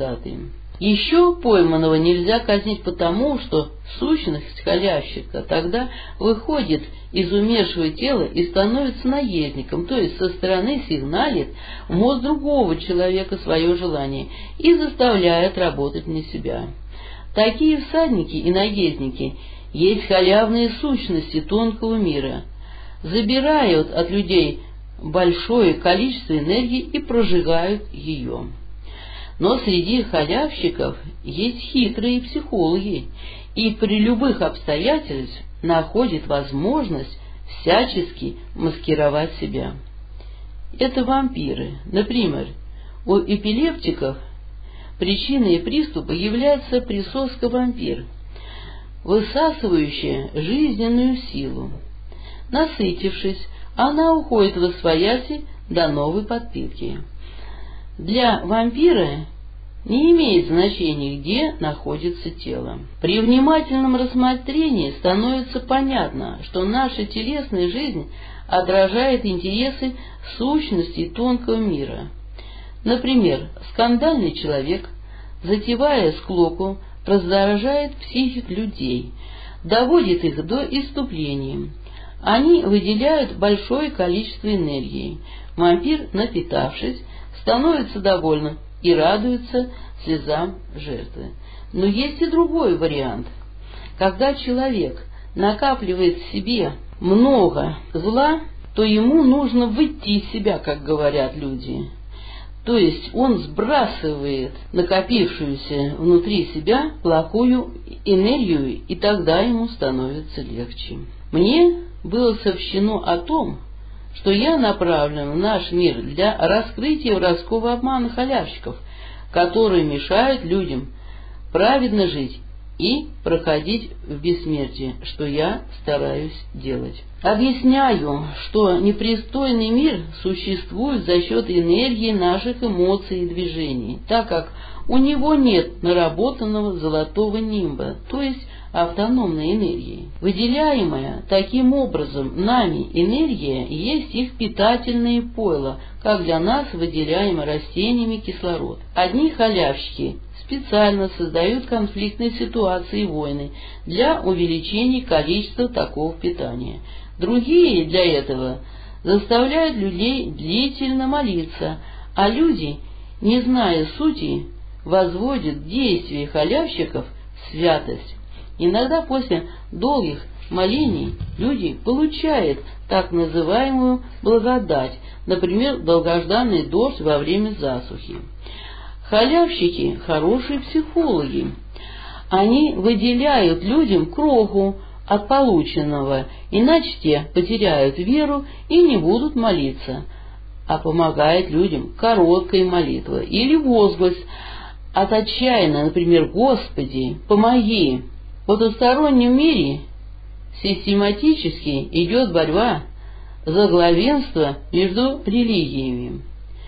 Еще пойманного нельзя казнить потому, что сущность халявщика тогда выходит из умершего тела и становится наездником, то есть со стороны сигналит в мозг другого человека свое желание и заставляет работать на себя. Такие всадники и наездники есть халявные сущности тонкого мира, забирают от людей большое количество энергии и прожигают ее. Но среди халявщиков есть хитрые психологи, и при любых обстоятельствах находят возможность всячески маскировать себя. Это вампиры. Например, у эпилептиков причиной приступа является присоска-вампир, высасывающая жизненную силу. Насытившись, она уходит восвояси до новой подпитки. Для вампира не имеет значения, где находится тело. При внимательном рассмотрении становится понятно, что наша телесная жизнь отражает интересы сущностей тонкого мира. Например, скандальный человек, затевая склоку, раздражает психик людей, доводит их до исступления. Они выделяют большое количество энергии. Вампир, напитавшись, становится довольным и радуется слезам жертвы. Но есть и другой вариант. Когда человек накапливает в себе много зла, то ему нужно выйти из себя, как говорят люди. То есть он сбрасывает накопившуюся внутри себя плохую энергию, и тогда ему становится легче. Мне было сообщено о том, что я направлен в наш мир для раскрытия воровского обмана халявщиков, которые мешают людям праведно жить и проходить в бессмертие, что я стараюсь делать. Объясняю, что непристойный мир существует за счет энергии наших эмоций и движений, так как у него нет наработанного золотого нимба, то есть автономной энергии. Выделяемая таким образом нами энергия есть их питательное пойло, как для нас выделяемый растениями кислород. Одни халявщики специально создают конфликтные ситуации и войны для увеличения количества такого питания. Другие для этого заставляют людей длительно молиться, а люди, не зная сути, возводят действия халявщиков в святость. Иногда после долгих молений люди получают так называемую благодать, например, долгожданный дождь во время засухи. Халявщики – хорошие психологи. Они выделяют людям кроху от полученного, иначе те потеряют веру и не будут молиться, а помогает людям короткая молитва или возглас от отчаянно, например, «Господи, помоги». В потустороннем мире систематически идет борьба за главенство между религиями.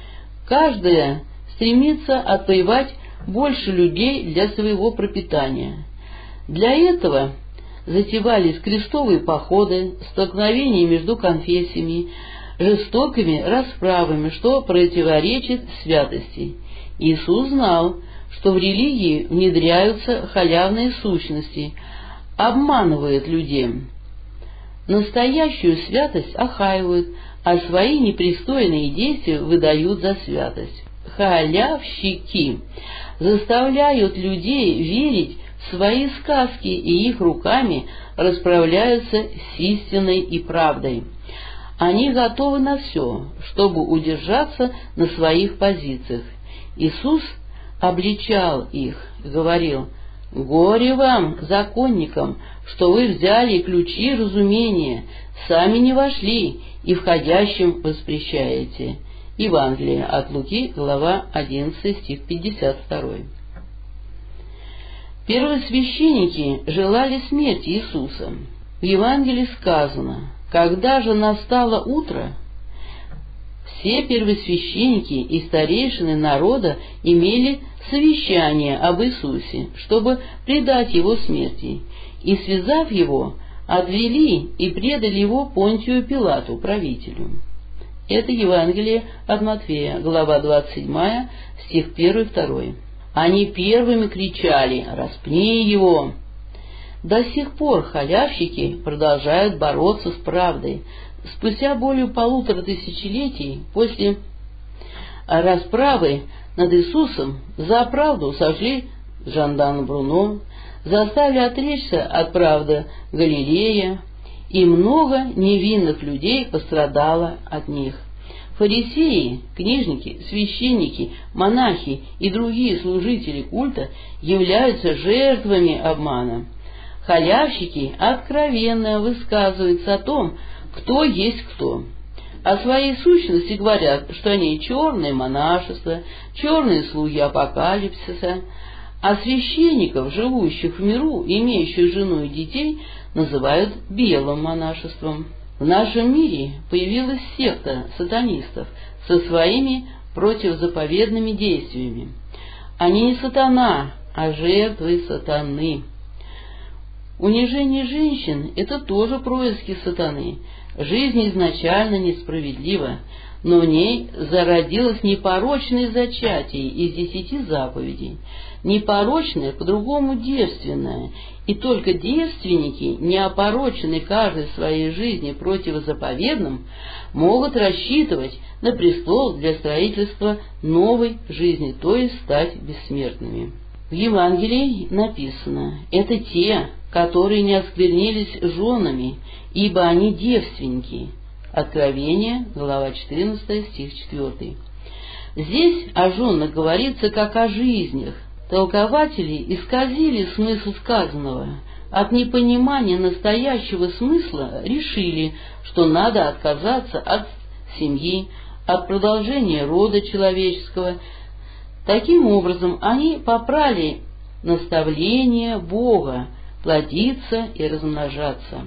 Каждая стремится отвоевать больше людей для своего пропитания. Для этого затевались крестовые походы, столкновения между конфессиями, жестокими расправами, что противоречит святости. Иисус знал, что в религии внедряются халявные сущности, обманывают людей. Настоящую святость охаивают, а свои непристойные действия выдают за святость. Халявщики заставляют людей верить в свои сказки, и их руками расправляются с истиной и правдой. Они готовы на все, чтобы удержаться на своих позициях. Иисус обличал их, говорил: «Горе вам, законникам, что вы взяли ключи разумения, сами не вошли и входящим воспрещаете». Евангелие от Луки, глава 11, стих 52. Первосвященники желали смерти Иисуса. В Евангелии сказано: «Когда же настало утро, все первосвященники и старейшины народа имели совещание об Иисусе, чтобы предать его смерти, и, связав его, отвели и предали его Понтию Пилату, правителю». Это Евангелие от Матфея, глава 27, стих 1-2. Они первыми кричали: «Распни его!». До сих пор халявщики продолжают бороться с правдой. Спустя более 1,5 тысячелетий после расправы над Иисусом за правду сожгли Жана Бруно, заставили отречься от правды Галилея, и много невинных людей пострадало от них. Фарисеи, книжники, священники, монахи и другие служители культа являются жертвами обмана. Халявщики откровенно высказываются о том, кто есть кто. О своей сущности говорят, что они черное монашество, черные слуги апокалипсиса, а священников, живущих в миру, имеющих жену и детей, называют белым монашеством. В нашем мире появилась секта сатанистов со своими противозаповедными действиями. Они не сатана, а жертвы сатаны. Унижение женщин – это тоже происки сатаны. Жизнь изначально несправедлива, но в ней зародилось непорочное зачатие из 10 заповедей. Непорочное, по-другому девственное, и только девственники, не опороченные каждой своей жизни противозаповедным, могут рассчитывать на престол для строительства новой жизни, то есть стать бессмертными. В Евангелии написано: «Это те, которые не осквернились женами, ибо они девственники». Откровение, глава 14, стих 4. Здесь о женах говорится как о жизнях. Толкователи исказили смысл сказанного. От непонимания настоящего смысла решили, что надо отказаться от семьи, от продолжения рода человеческого. Таким образом, они попрали наставление Бога плодиться и размножаться.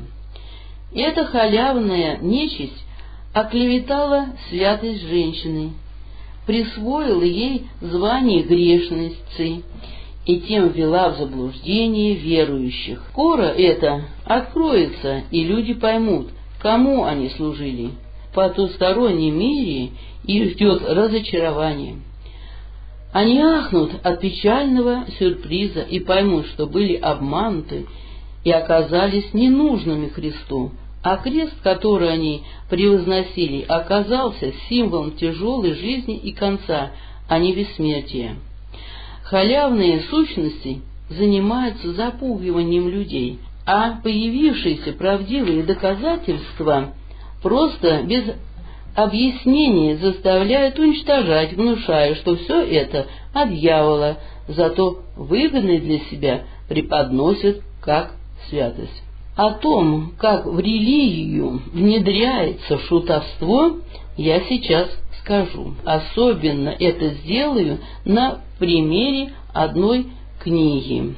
Эта халявная нечисть оклеветала святость женщины, присвоила ей звание грешницы и тем ввела в заблуждение верующих. Скоро это откроется, и люди поймут, кому они служили. В потустороннем мире их ждет разочарование. Они ахнут от печального сюрприза и поймут, что были обмануты и оказались ненужными Христу, а крест, который они превозносили, оказался символом тяжелой жизни и конца, а не бессмертия. Халявные сущности занимаются запугиванием людей, а появившиеся правдивые доказательства просто без объяснения заставляют уничтожать, внушая, что все это от дьявола, зато выгодно для себя преподносят как святость. О том, как в религию внедряется шутовство, я сейчас скажу. Особенно это сделаю на примере одной книги.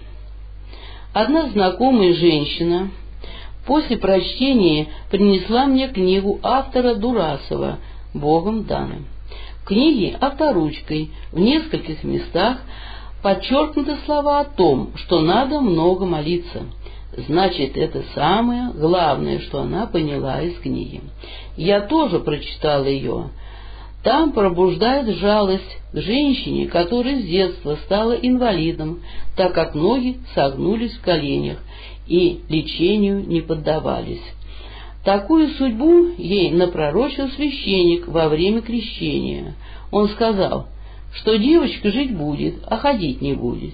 Одна знакомая женщина после прочтения принесла мне книгу автора Дурасова «Богом даны». В книге авторучкой в нескольких местах подчеркнуты слова о том, что надо много молиться. Значит, это самое главное, что она поняла из книги. Я тоже прочитала ее. Там пробуждает жалость к женщине, которая с детства стала инвалидом, так как ноги согнулись в коленях и лечению не поддавались. Такую судьбу ей напророчил священник во время крещения. Он сказал, что девочка жить будет, а ходить не будет.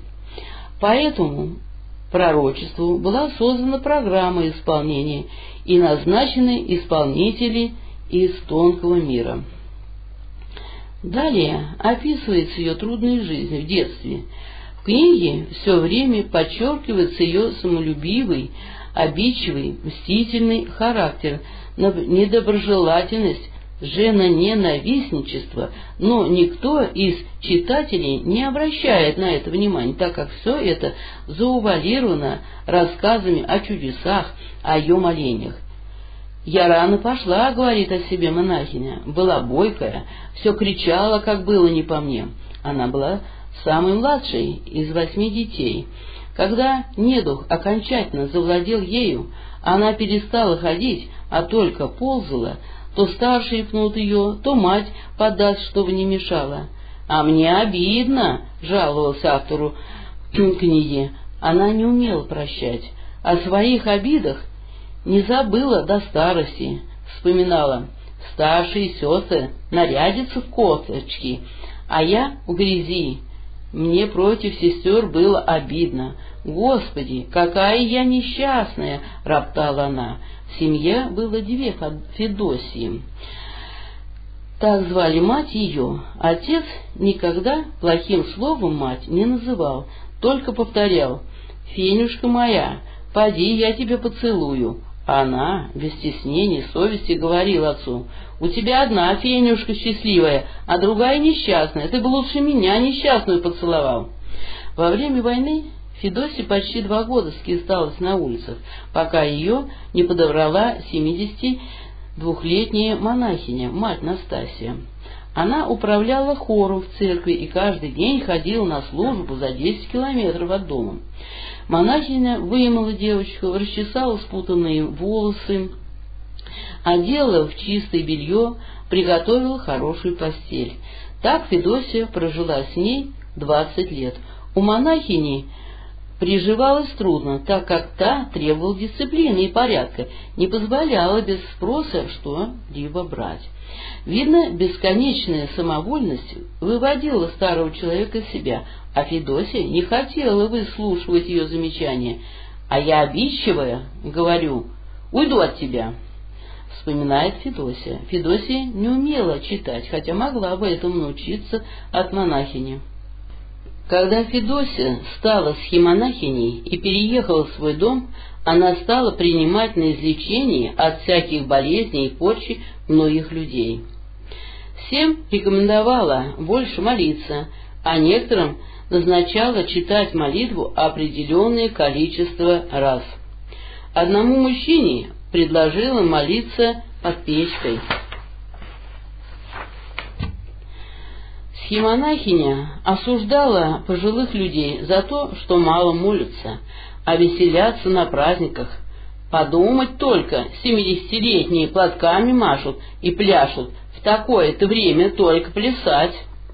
Поэтому пророчеству была создана программа исполнения и назначены исполнители из тонкого мира. Далее описывается ее трудная жизнь в детстве. В В книге все время подчеркивается ее самолюбивый, обидчивый, мстительный характер, недоброжелательность, женоненавистничество, но никто из читателей не обращает на это внимания, так как все это заувалировано рассказами о чудесах, о ее молениях. «Я рано пошла», — говорит о себе монахиня, — «была бойкая, все кричала, как было не по мне». Она была самой младшей из 8 детей. Когда недух окончательно завладел ею, она перестала ходить, а только ползала, то старшие пнут ее, то мать подаст, чтобы не мешала. «А мне обидно», — жаловался автору книги. Она не умела прощать. О своих обидах не забыла до старости. Вспоминала: «Старшие сестры нарядятся в кофточки, а я в грязи. Мне против сестер было обидно. Господи, какая я несчастная!» — роптала она. В семье было 2 Федосии. Так звали мать ее. Отец никогда плохим словом мать не называл, только повторял: «Фенюшка моя, поди, я тебя поцелую». Она, без стеснения совести, говорила отцу: «У тебя одна Фенюшка счастливая, а другая несчастная. Ты бы лучше меня несчастную поцеловал». Во время войны Федосия почти 2 года скиталась на улицах, пока ее не подобрала 72-летняя монахиня, мать Настасья. Она управляла хором в церкви и каждый день ходила на службу за 10 километров от дома. Монахиня вымыла девочку, расчесала спутанные волосы, одела в чистое белье, приготовила хорошую постель. Так Федосия прожила с ней 20 лет. У монахини приживалась трудно, так как та требовала дисциплины и порядка, не позволяла без спроса что-либо брать. Видно, бесконечная самовольность выводила старого человека из себя, а Федосия не хотела выслушивать ее замечания. «А я обидчивая, говорю, уйду от тебя», — вспоминает Федосия. Федосия не умела читать, хотя могла бы этому научиться от монахини. Когда Федосия стала схимонахиней и переехала в свой дом, она стала принимать на излечение от всяких болезней и порчи многих людей. Всем рекомендовала больше молиться, а некоторым назначала читать молитву определенное количество раз. Одному мужчине предложила молиться под печкой. Схимонахиня осуждала пожилых людей за то, что мало молятся, а веселятся на праздниках. Подумать только, 70-летние платками машут и пляшут, в такое-то время только плясать.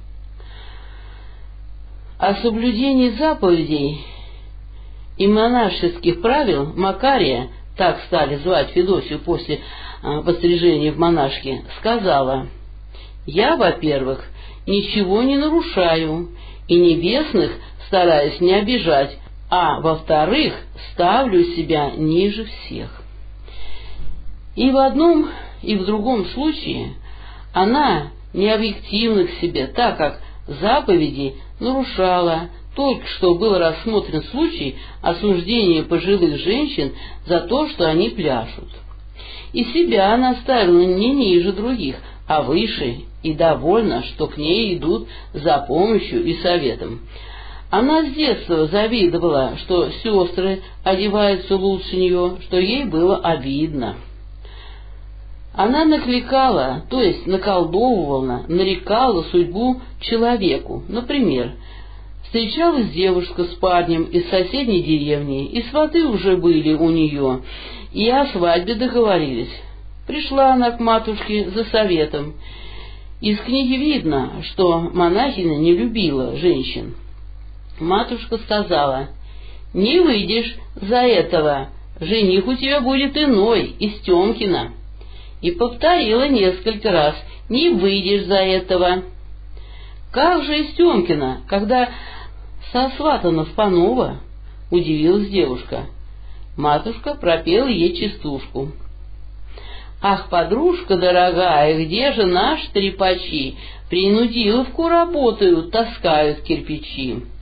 О соблюдении заповедей и монашеских правил Макария, так стали звать Федосию после пострижения в монашки, сказала: «Я, во-первых, ничего не нарушаю, и небесных стараюсь не обижать, а во-вторых, ставлю себя ниже всех». И в одном, и в другом случае она не объективна к себе, так как заповеди нарушала. Только что был рассмотрен случай осуждения пожилых женщин за то, что они пляшут. И себя она ставила не ниже других, а выше, и довольна, что к ней идут за помощью и советом. Она с детства завидовала, что сестры одеваются лучше нее, что ей было обидно. Она накликала, то есть наколдовывала, нарекала судьбу человеку. Например, встречалась девушка с парнем из соседней деревни, и сваты уже были у нее, и о свадьбе договорились. Пришла она к матушке за советом. Из книги видно, что монахиня не любила женщин. Матушка сказала: «Не выйдешь за этого, жених у тебя будет иной, из Темкина». И повторила несколько раз: «Не выйдешь за этого». «Как же из Темкина, когда сосватана в Паново?» — удивилась девушка. Матушка пропела ей частушку: «Ах, подружка дорогая, где же наши трепачи? Принудиловку работают, таскают кирпичи».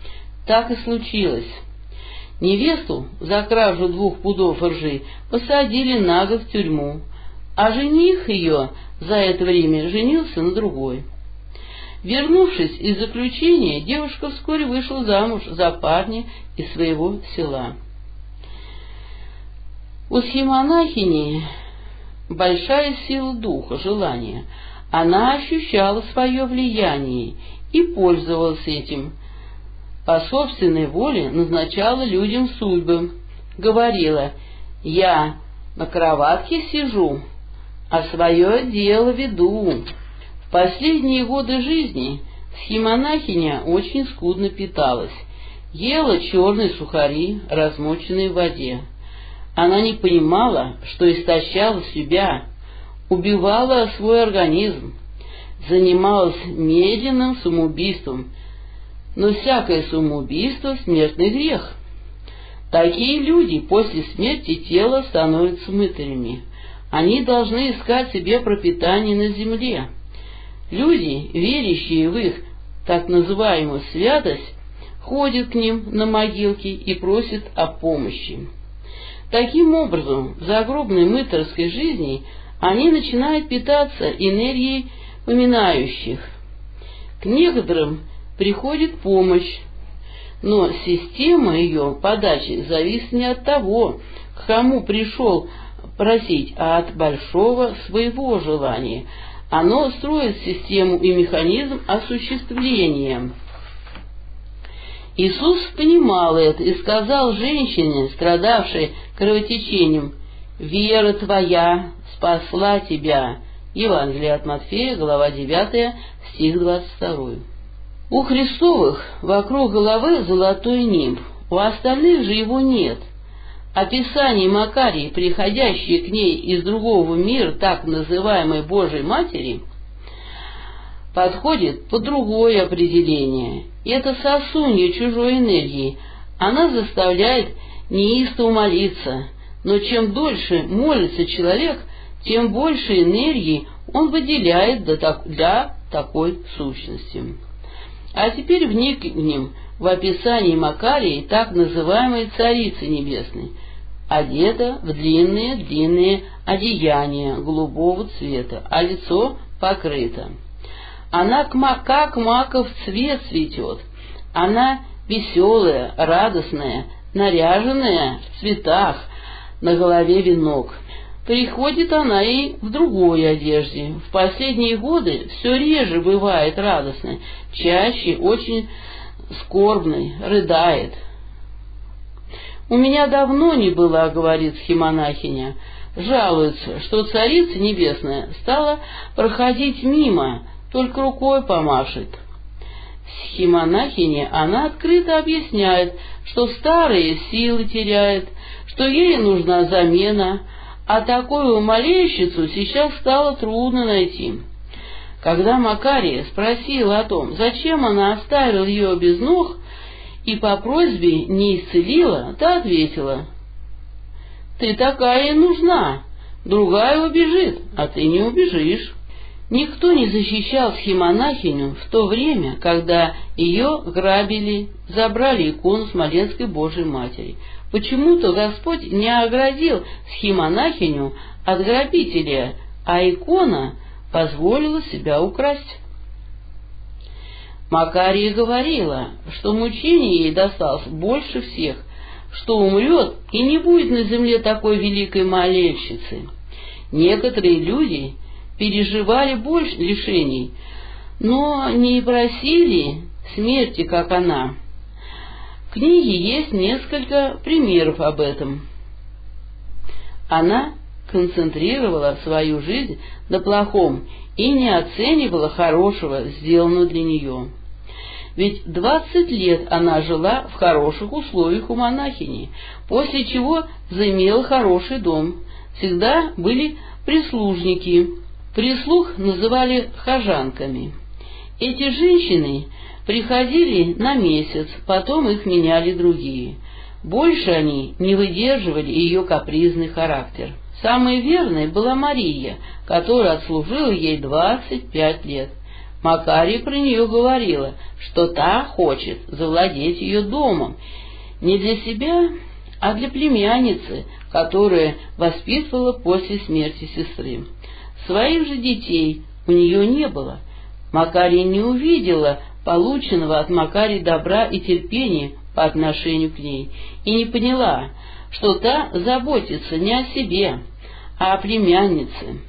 Так и случилось. Невесту за кражу 2 пудов ржи посадили на год в тюрьму, а жених ее за это время женился на другой. Вернувшись из заключения, девушка вскоре вышла замуж за парня из своего села. У схимонахини большая сила духа, желания. Она ощущала свое влияние и пользовалась этим. По собственной воле назначала людям судьбы. Говорила: «Я на кроватке сижу, а свое дело веду». В последние годы жизни схимонахиня очень скудно питалась. Ела черные сухари, размоченные в воде. Она не понимала, что истощала себя, убивала свой организм, занималась медленным самоубийством, но всякое самоубийство — смертный грех. Такие люди после смерти тела становятся мытарями. Они должны искать себе пропитание на земле. Люди, верящие в их так называемую святость, ходят к ним на могилки и просят о помощи. Таким образом, в загробной мытарской жизни они начинают питаться энергией поминающих. К некоторым приходит помощь, но система ее подачи зависит не от того, к кому пришел просить, а от большого своего желания. Оно строит систему и механизм осуществления. Иисус понимал это и сказал женщине, страдавшей кровотечением: «Вера твоя спасла тебя». Евангелие от Матфея, глава 9, стих 22. У Христовых вокруг головы золотой нимб, у остальных же его нет. Описание Макарии, приходящей к ней из другого мира, так называемой Божией Матери, подходит под другое определение. Это сосунье чужой энергии. Она заставляет неистово молиться, но чем дольше молится человек, тем больше энергии он выделяет для такой сущности. А теперь вникнем в описание Макарии, так называемой Царицы Небесной, одета в длинные одеяния голубого цвета, а лицо покрыто. Она как маков цвет цветет. Она веселая, радостная, наряженная в цветах, на голове венок. Приходит она и в другой одежде. В последние годы все реже бывает радостной, чаще очень скорбной, рыдает. «У меня давно не была, — говорит схимонахиня, — жалуется, что Царица Небесная стала проходить мимо, только рукой помашет». Схимонахине она открыто объясняет, что старые силы теряет, что ей нужна замена, а такую молельщицу сейчас стало трудно найти. Когда Макария спросила о том, зачем она оставила ее без ног и по просьбе не исцелила, та ответила: «Ты такая и нужна, другая убежит, а ты не убежишь». Никто не защищал схимонахиню в то время, когда ее грабили, забрали икону Смоленской Божией Матери. Почему-то Господь не оградил схимонахиню от грабителя, а икона позволила себя украсть. Макария говорила, что мучений ей досталось больше всех, что умрет и не будет на земле такой великой молельщицы. Некоторые люди переживали больше лишений, но не просили смерти, как она. В книге есть несколько примеров об этом. Она концентрировала свою жизнь на плохом и не оценивала хорошего, сделанного для нее. Ведь 20 лет она жила в хороших условиях у монахини, после чего заимела хороший дом. Всегда были прислужники. Прислуг называли хожанками. Эти женщины приходили на месяц, потом их меняли другие. Больше они не выдерживали ее капризный характер. Самой верной была Мария, которая отслужила ей 25 лет. Макария про нее говорила, что та хочет завладеть ее домом не для себя, а для племянницы, которая воспитывала после смерти сестры. Своих же детей у нее не было. Макария не увидела полученного от Макарии добра и терпения по отношению к ней и не поняла, что та заботится не о себе, а о племяннице.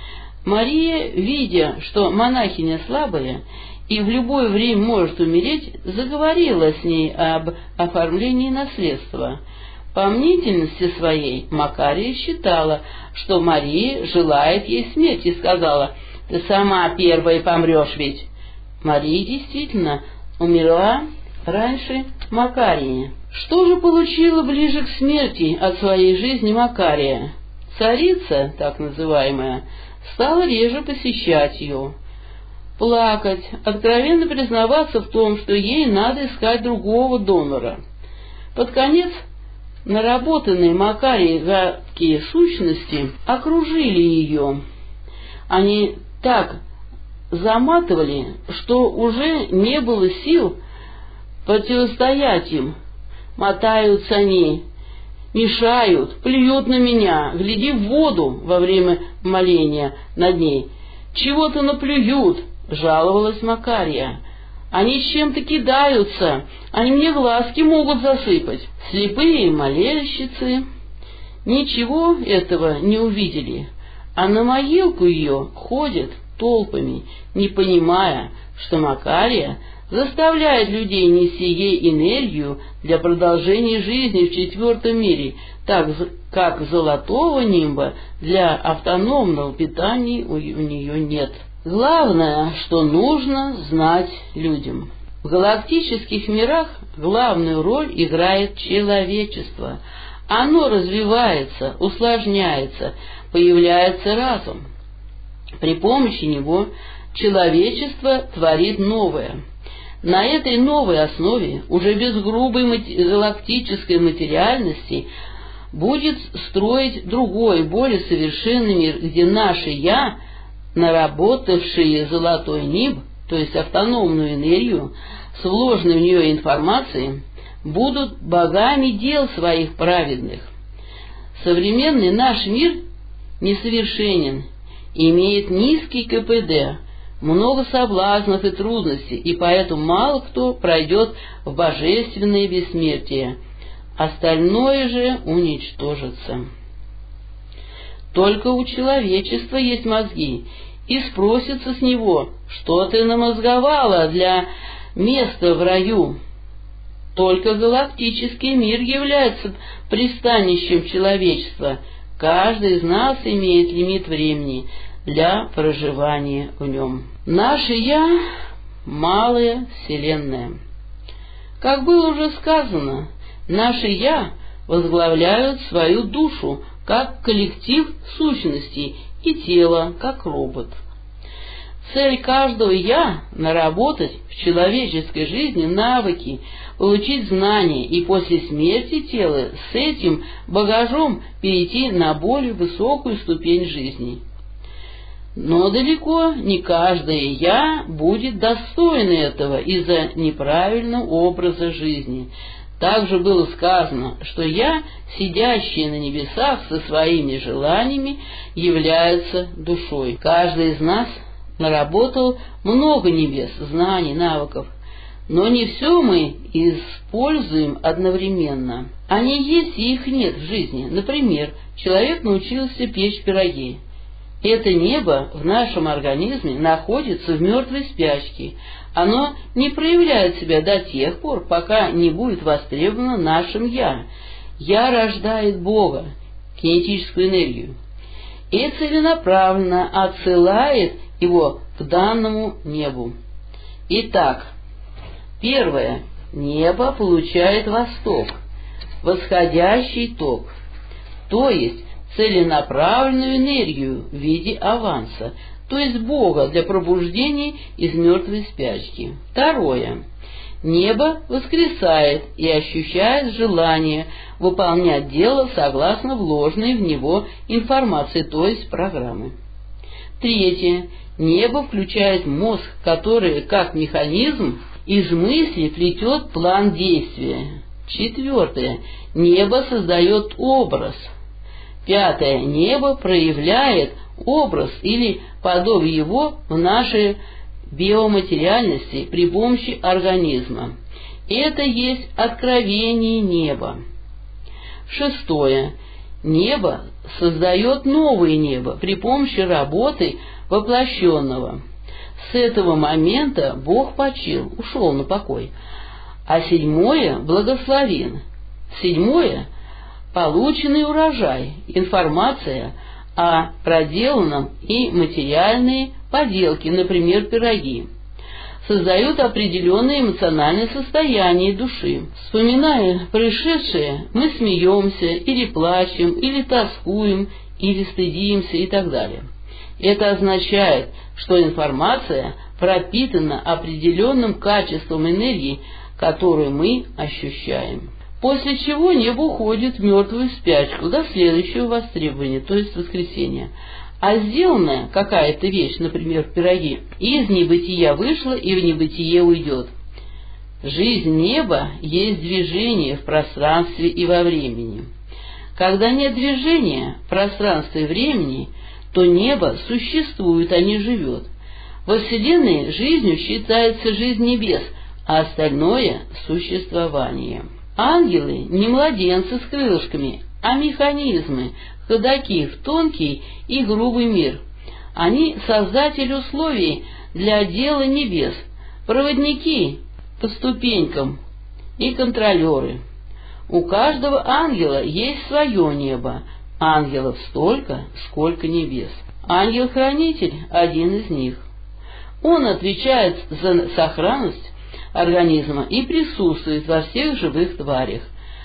Мария, видя, что монахиня слабая и в любое время может умереть, заговорила с ней об оформлении наследства. По мнительности своей Макария считала, что Мария желает ей смерти, и сказала: «Ты сама первая помрешь ведь». Мария действительно умерла раньше Макарии. Что же получила ближе к смерти от своей жизни Макария? Царица, так называемая, стала реже посещать ее, плакать, откровенно признаваться в том, что ей надо искать другого донора. Под конец наработанные Макарией гадкие сущности окружили ее. Они так заматывали, что уже не было сил противостоять им. Мотаются они, мешают, плюют на меня, гляди в воду во время моления над ней. Чего-то наплюют, жаловалась Макария. Они с чем-то кидаются, они мне глазки могут засыпать. Слепые молельщицы ничего этого не увидели, а на могилку ее ходят толпами, не понимая, что Макария заставляет людей нести ей энергию для продолжения жизни в четвертом мире, так как золотого нимба для автономного питания у нее нет. Главное, что нужно знать людям. В галактических мирах главную роль играет человечество. Оно развивается, усложняется, появляется разум. При помощи него человечество творит новое. На этой новой основе, уже без грубой галактической материальности, будет строить другой, более совершенный мир, где наше «я», наработавшие золотой нимб, то есть автономную энергию, с вложенной в нее информацией, будут богами дел своих праведных. Современный наш мир несовершенен, имеет низкий КПД, много соблазнов и трудностей, и поэтому мало кто пройдет в божественное бессмертие. Остальное же уничтожится. Только у человечества есть мозги, и спросится с него: что ты намозговала для места в раю? Только галактический мир является пристанищем человечества. Каждый из нас имеет лимит времени для проживания в нем. Наше «Я» — малая Вселенная. Как было уже сказано, наше «Я» возглавляют свою душу как коллектив сущностей и тело как робот. Цель каждого «Я» — наработать в человеческой жизни навыки, получить знания и после смерти тела с этим багажом перейти на более высокую ступень жизни. Но далеко не каждое «Я» будет достойно этого из-за неправильного образа жизни. Также было сказано, что «Я», сидящий на небесах со своими желаниями, является душой. Каждый из нас наработал много небес, знаний, навыков, но не все мы используем одновременно. Они есть, и их нет в жизни. Например, человек научился печь пироги. Это небо в нашем организме находится в мертвой спячке. Оно не проявляет себя до тех пор, пока не будет востребовано нашим «Я». «Я» рождает Бога, кинетическую энергию, и целенаправленно отсылает его к данному небу. Итак, первое. Небо получает восток, восходящий ток, то есть целенаправленную энергию в виде аванса, то есть Бога для пробуждения из мертвой спячки. Второе. Небо воскресает и ощущает желание выполнять дело согласно вложенной в него информации, то есть программы. Третье. Небо включает мозг, который, как механизм, из мысли плетет план действия. Четвертое. Небо создает образ. Пятое. Небо проявляет образ или подобие его в нашей биоматериальности при помощи организма. Это есть откровение неба. Шестое. Небо создает новое небо при помощи работы воплощенного. С этого момента Бог почил, ушел на покой. А седьмое – благословен. Седьмое – полученный урожай, информация о проделанном и материальные поделки, например, пироги. Создают определенное эмоциональное состояние души. Вспоминая происшедшее, мы смеемся, или плачем, или тоскуем, или стыдимся и так далее. Это означает, что информация пропитана определенным качеством энергии, которую мы ощущаем. После чего небо уходит в мертвую спячку до следующего востребования, то есть воскресенья. А сделанная какая-то вещь, например, пироги, из небытия вышла и в небытие уйдет. Жизнь неба есть движение в пространстве и во времени. Когда нет движения в пространстве и времени, то небо существует, а не живет. Во Вселенной жизнью считается жизнь небес, а остальное – существование. Ангелы не младенцы с крылышками, а механизмы, ходаки в тонкий и грубый мир. Они создатели условий для дела небес, проводники по ступенькам и контролеры. У каждого ангела есть свое небо, ангелов столько, сколько небес. Ангел-хранитель – один из них. Он отвечает за сохранность организма и присутствует во всех живых тварях.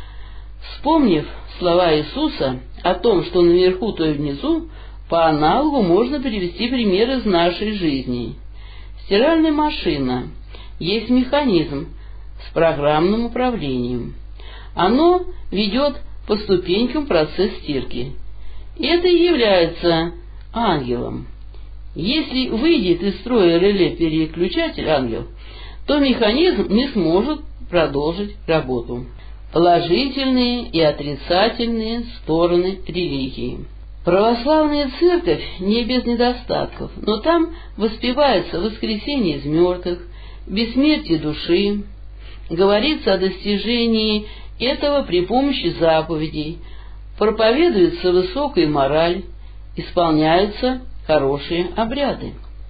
Вспомнив слова Иисуса о том, что наверху, то и внизу, по аналогу можно привести пример из нашей жизни. Стиральная машина есть механизм с программным управлением. Оно ведет по ступенькам процесс стирки. Это и является ангелом. Если выйдет из строя реле-переключатель ангел, то механизм не сможет продолжить работу. Положительные и отрицательные стороны религии. Православная церковь не без недостатков, но там воспевается воскресение из мертвых, бессмертие души, говорится о достижении этого при помощи заповедей, проповедуется высокая мораль, исполняются хорошие обряды.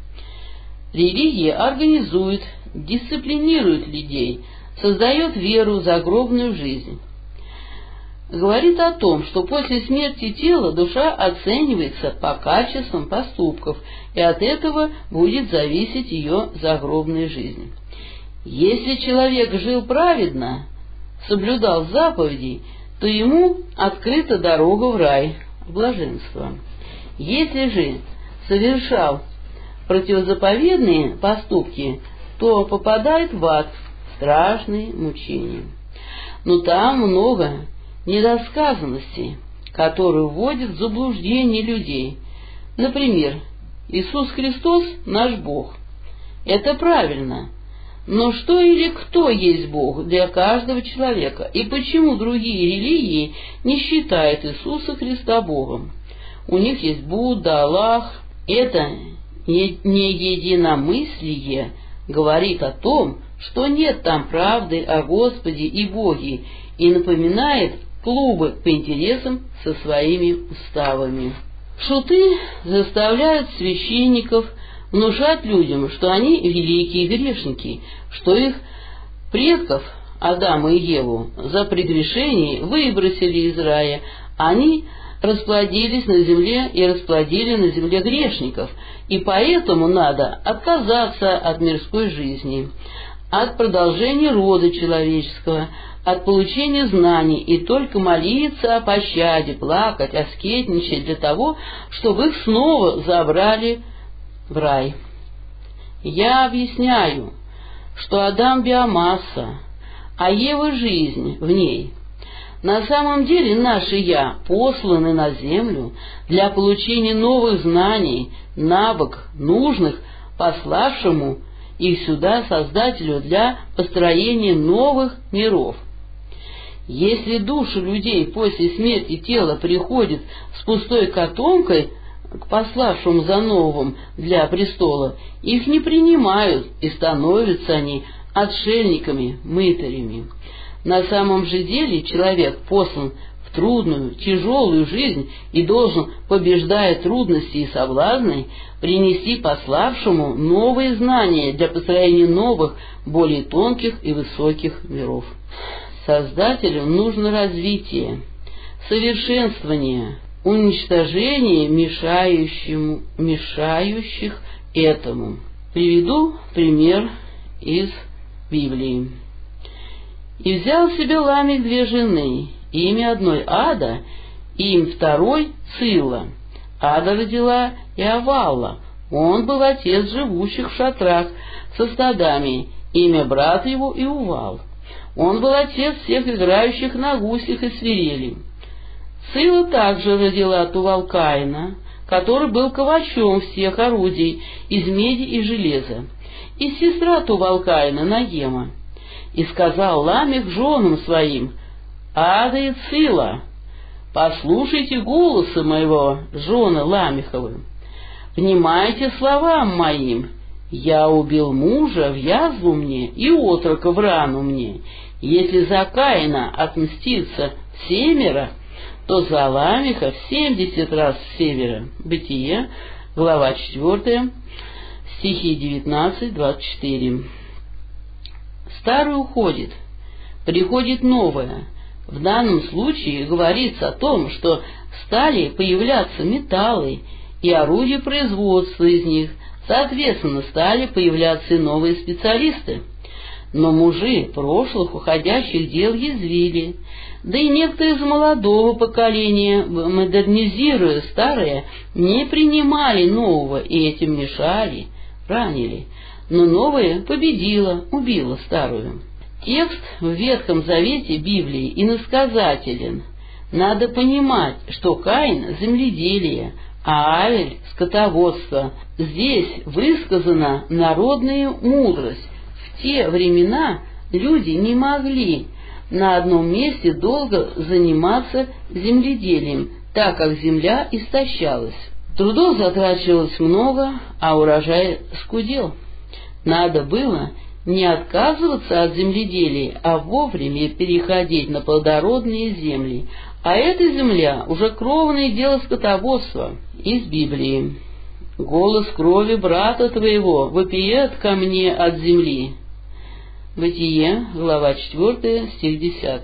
Религия организует, дисциплинирует людей, создает веру в загробную жизнь. Говорит о том, что после смерти тела душа оценивается по качествам поступков, и от этого будет зависеть ее загробная жизнь. Если человек жил праведно, соблюдал заповеди, то ему открыта дорога в рай, в блаженство. Если же совершал противозаповедные поступки, то попадает в ад, в страшные мучения. Но там много недосказанностей, которые вводят в заблуждение людей. Например, Иисус Христос – наш Бог. Это правильно. Но что или кто есть Бог для каждого человека, и почему другие религии не считают Иисуса Христа Богом? У них есть Будда, Аллах. Это не единомыслие говорит о том, что нет там правды о Господе и Боге, и напоминает клубы по интересам со своими уставами. Шуты заставляют священников внушать людям, что они великие грешники, что их предков, Адама и Еву, за прегрешение выбросили из рая, они расплодились на земле и расплодили на земле грешников, и поэтому надо отказаться от мирской жизни, от продолжения рода человеческого, от получения знаний и только молиться о пощаде, плакать, аскетничать для того, чтобы их снова забрали в рай. Я объясняю, что Адам – биомасса, а Ева – жизнь в ней. На самом деле наше «я» посланы на землю для получения новых знаний, навык, нужных пославшему их сюда Создателю для построения новых миров. Если души людей после смерти тела приходят с пустой котомкой к пославшему за новым для престола, их не принимают, и становятся они отшельниками, мытарями. На самом же деле человек послан в трудную, тяжелую жизнь и должен, побеждая трудности и соблазны, принести пославшему новые знания для построения новых, более тонких и высоких миров. Создателю нужно развитие, совершенствование, уничтожение мешающих этому. Приведу пример из Библии. «И взял себе Ламех 2 жены, имя одной Ада, имя второй Цилла. Ада родила Иовалла, он был отец живущих в шатрах со стадами, имя брата его Иувал. Он был отец всех играющих на гуслях и свирели. Цилла также родила Тувал Каина, который был ковачом всех орудий из меди и железа, и сестра Тувал Каина Нагема. И сказал Ламех женам своим: Ада и Цилла, послушайте голоса моего, жены Ламеховы, внимайте словам моим. Я убил мужа в язву мне и отрока в рану мне. Если за Каина отмстится 7, то за Ламеха в 70 раз 7. Бытие, глава 4, стихи 19-24. Старое уходит, приходит новое. В данном случае говорится о том, что стали появляться металлы и орудия производства из них, соответственно, стали появляться и новые специалисты. Но мужи прошлых уходящих дел язвили, да и некоторые из молодого поколения, модернизируя старое, не принимали нового и этим мешали, ранили. Но новое победило, убило старую. Текст в Ветхом Завете Библии иносказателен. Надо понимать, что Каин – земледелие, а Авель – скотоводство. Здесь высказана народная мудрость. В те времена люди не могли на одном месте долго заниматься земледелием, так как земля истощалась. Трудов затрачивалось много, а урожай скудел. Надо было не отказываться от земледелия, а вовремя переходить на плодородные земли. А эта земля уже кровное дело скотоводства. Из Библии. «Голос крови брата твоего вопиет ко мне от земли». Бытие, глава 4, стих 10.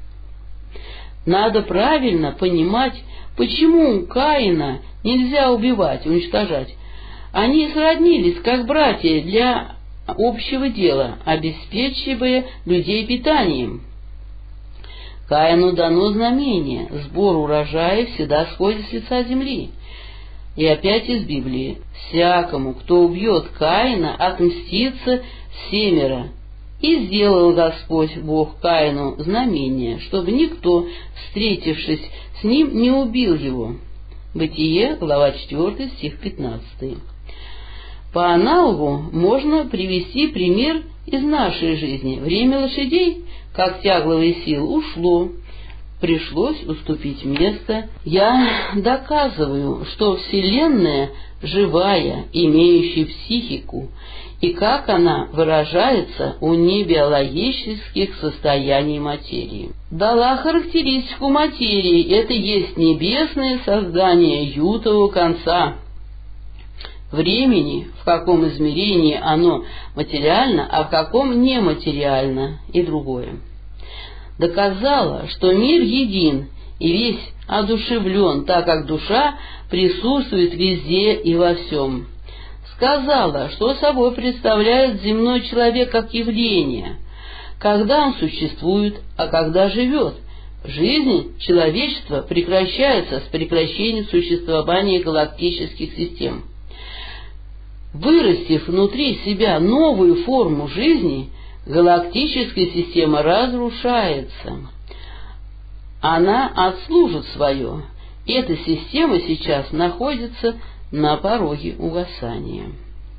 Надо правильно понимать, почему Каина нельзя убивать, уничтожать. Они сроднились, как братья, для общего дела, обеспечивая людей питанием. Каину дано знамение: сбор урожая всегда сходит с лица земли. И опять из Библии: «Всякому, кто убьет Каина, отмстится 7. И сделал Господь Бог Каину знамение, чтобы никто, встретившись с ним, не убил его». Бытие, глава 4, стих 15. По аналогу можно привести пример из нашей жизни. Время лошадей, как тягловые силы, ушло. Пришлось уступить место. Я доказываю, что Вселенная живая, имеющая психику, и как она выражается у небиологических состояний материи. Дала характеристику материи: это есть небесное создание ютового конца. Времени, в каком измерении оно материально, а в каком нематериально, и другое. Доказала, что мир един и весь одушевлен, так как душа присутствует везде и во всем. Сказала, что собой представляет земной человек как явление, когда он существует, а когда живет. Жизнь человечества прекращается с прекращением существования галактических систем. Вырастив внутри себя новую форму жизни, галактическая система разрушается. она отслужит свое. Эта система сейчас находится на пороге угасания.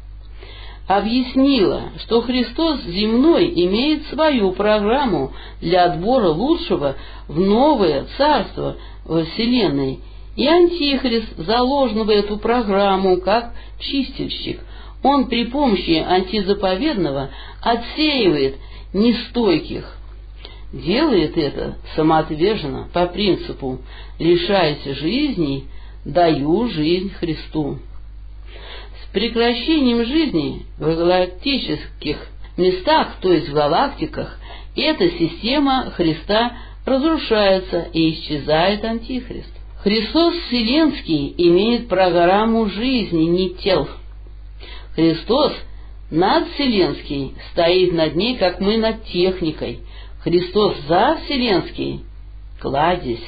Объяснила, что Христос земной имеет свою программу для отбора лучшего в новое царство во Вселенной, и Антихрист заложен в эту программу как чистильщик. Он при помощи антизаповедного отсеивает нестойких. Делает это самоотверженно, по принципу «лишаясь жизни, даю жизнь Христу». С прекращением жизни в галактических местах, то есть в галактиках, эта система Христа разрушается и исчезает Антихрист. Христос Вселенский имеет программу жизни, не тел. Христос надвселенский стоит над ней, как мы над техникой. Христос завселенский — кладезь.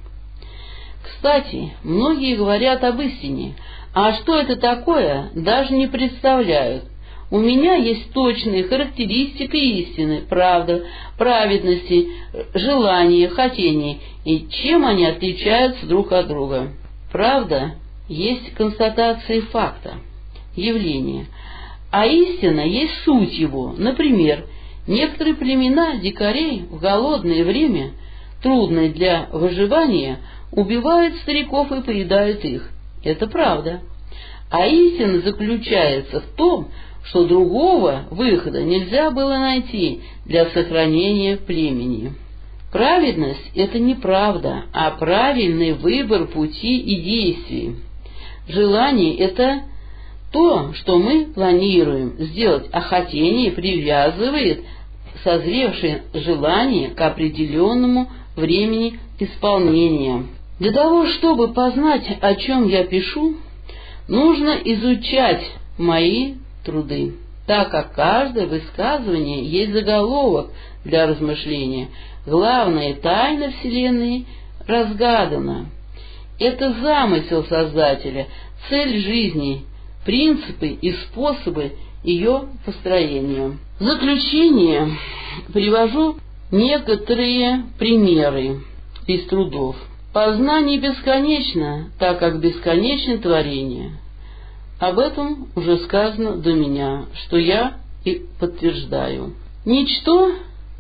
Кстати, многие говорят об истине, а что это такое, даже не представляют. У меня есть точные характеристики истины, правда, праведности, желания, хотения, и чем они отличаются друг от друга. Правда есть констатация факта, явления, а истина есть суть его. Например, некоторые племена дикарей в голодное время, трудное для выживания, убивают стариков и поедают их. Это правда. А истина заключается в том, что другого выхода нельзя было найти для сохранения племени. Праведность — это не правда, а правильный выбор пути и действий. Желание — это то, что мы планируем сделать, а хотение привязывает созревшее желание к определенному времени исполнения. Для того, чтобы познать, о чем я пишу, нужно изучать мои труды, так как каждое высказывание есть заголовок для размышления. Главная тайна Вселенной разгадана. Это замысел Создателя, цель жизни, принципы и способы ее построения. В заключение привожу некоторые примеры из трудов. Познание бесконечно, так как бесконечно творение. Об этом уже сказано до меня, что я и подтверждаю. Ничто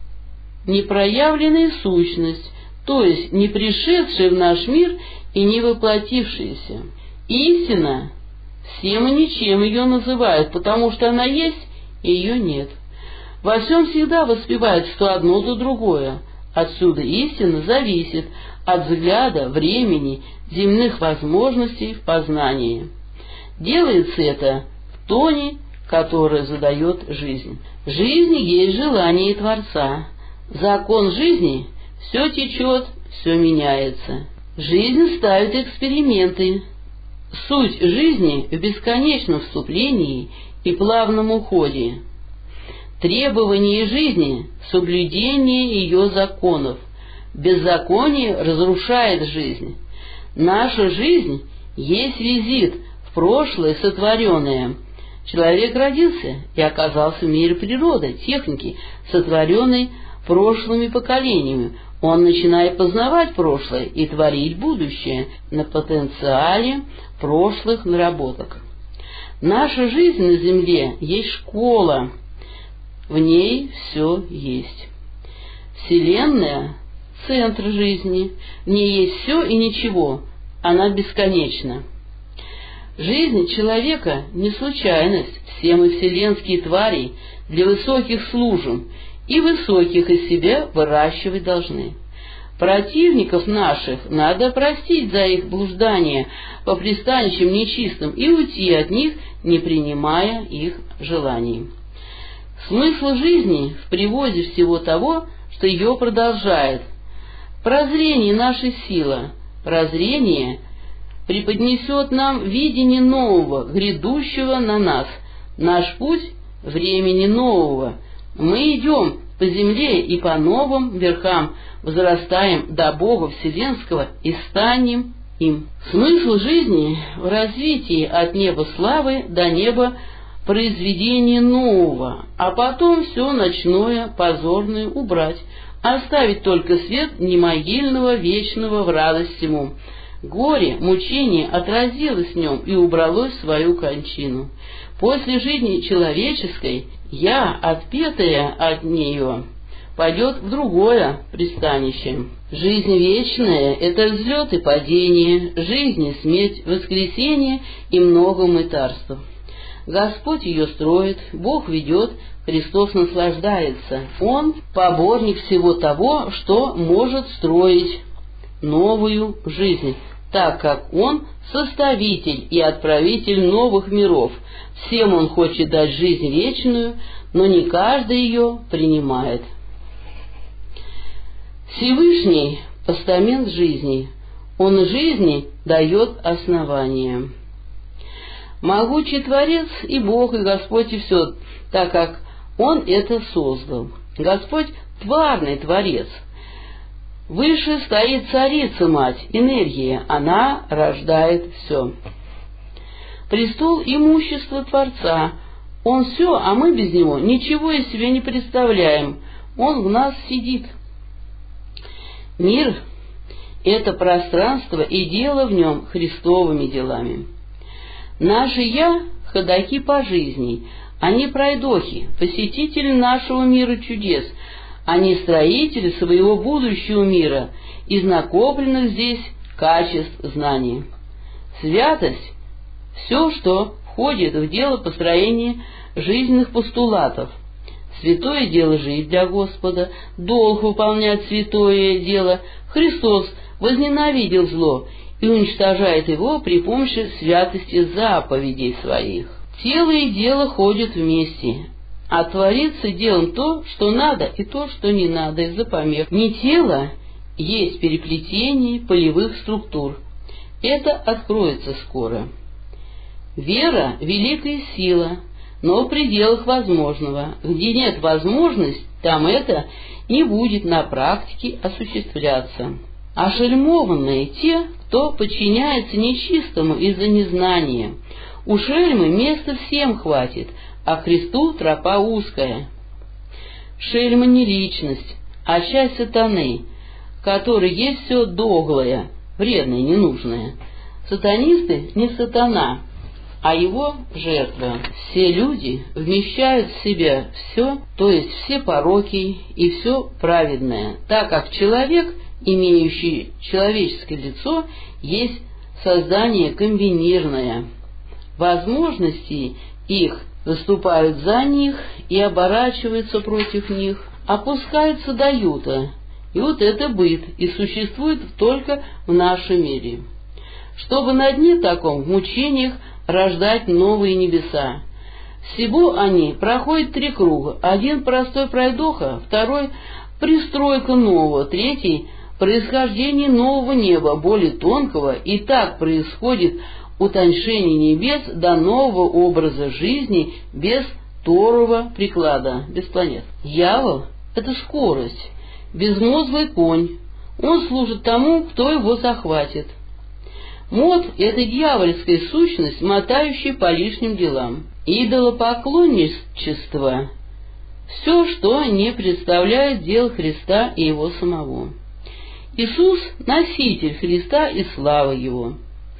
— непроявленная сущность, то есть не пришедшая в наш мир и не воплотившаяся. Истина — всем и ничем ее называют, потому что она есть и ее нет. Во всем всегда воспевают, что одно то другое. Отсюда истина зависит от взгляда, времени, земных возможностей в познании. Делается это в тоне, который задает жизнь. Жизнь есть желание Творца. Закон жизни — все течет, все меняется. Жизнь ставит эксперименты. Суть жизни в бесконечном вступлении и плавном уходе. Требование жизни — соблюдение ее законов. Беззаконие разрушает жизнь. Наша жизнь есть визит в прошлое сотворенное. Человек родился и оказался в мире природы, техники, сотворенной прошлыми поколениями. Он начинает познавать прошлое и творить будущее на потенциале прошлых наработок. Наша жизнь на земле есть школа, в ней все есть. Вселенная — центр жизни, в ней есть все и ничего, она бесконечна. Жизнь человека — не случайность, все мы вселенские твари, для высоких служим, и высоких из себя выращивать должны. Противников наших надо простить за их блуждание по пристанищам нечистым и уйти от них, не принимая их желаний. Смысл жизни в приводе всего того, что ее продолжает. Прозрение — наша сила. Прозрение преподнесет нам видение нового, грядущего на нас. Наш путь — времени нового. Мы идем по земле и по новым верхам возрастаем до Бога Вселенского и станем им. Смысл жизни в развитии от неба славы до неба произведения нового, а потом все ночное, позорное убрать, оставить только свет немогильного вечного в радость ему. Горе, мучение отразилось в нем и убралось в свою кончину. После жизни человеческой я, отпетая от нее, пойдет в другое пристанище. Жизнь вечная — это взлет и падение, жизнь и смерть, воскресение и много мытарств. Господь ее строит, Бог ведет, Христос наслаждается. Он — поборник всего того, что может строить новую жизнь, так как Он — составитель и отправитель новых миров. Всем Он хочет дать жизнь вечную, но не каждый ее принимает. Всевышний — постамент жизни, Он жизни дает основание. Могучий Творец и Бог, и Господь, и все, так как Он это создал. Господь — тварный Творец. Выше стоит Царица-Мать, энергия, она рождает все. Престол имущества Творца, Он все, а мы без Него ничего из себя не представляем, Он в нас сидит. Мир — это пространство и дело в нем Христовыми делами. Наши «я» — ходаки по жизни, они пройдохи, посетители нашего мира чудес, они строители своего будущего мира из накопленных здесь качеств знаний. Святость — все, что входит в дело построения жизненных постулатов. Святое дело — жить для Господа, долг выполнять святое дело. Христос возненавидел зло и уничтожает его при помощи святости заповедей своих. Тело и дело ходят вместе, а творится делом то, что надо, и то, что не надо из-за помех. Не тело есть переплетение полевых структур. Это откроется скоро. Вера — великая сила, но в пределах возможного. Где нет возможности, там это не будет на практике осуществляться. Ошельмованные те, кто подчиняется нечистому из-за незнания. У шельмы места всем хватит, а Христу тропа узкая. Шельма не личность, а часть сатаны, который есть все доглое, вредное, ненужное. Сатанисты не сатана, а его жертва. Все люди вмещают в себя все, то есть все пороки и все праведное, так как человек, имеющий человеческое лицо, есть создание комбинированное. Возможности их выступают за них и оборачиваются против них, опускаются до юта. Ют — это быт и существует только в нашем мире. Чтобы на дне таком в мучениях рождать новые небеса. Всего они проходят 3 круга. Один простой пройдоха, второй пристройка нового, третий происхождение нового неба, более тонкого, и так происходит утоншение небес до нового образа жизни без второго приклада, без планет. Дьявол — это скорость, безмозглый конь, он служит тому, кто его захватит. Мод — это дьявольская сущность, мотающая по лишним делам. Идолопоклонничество — все, что не представляет дел Христа и Его самого. Иисус — носитель Христа и слава Его.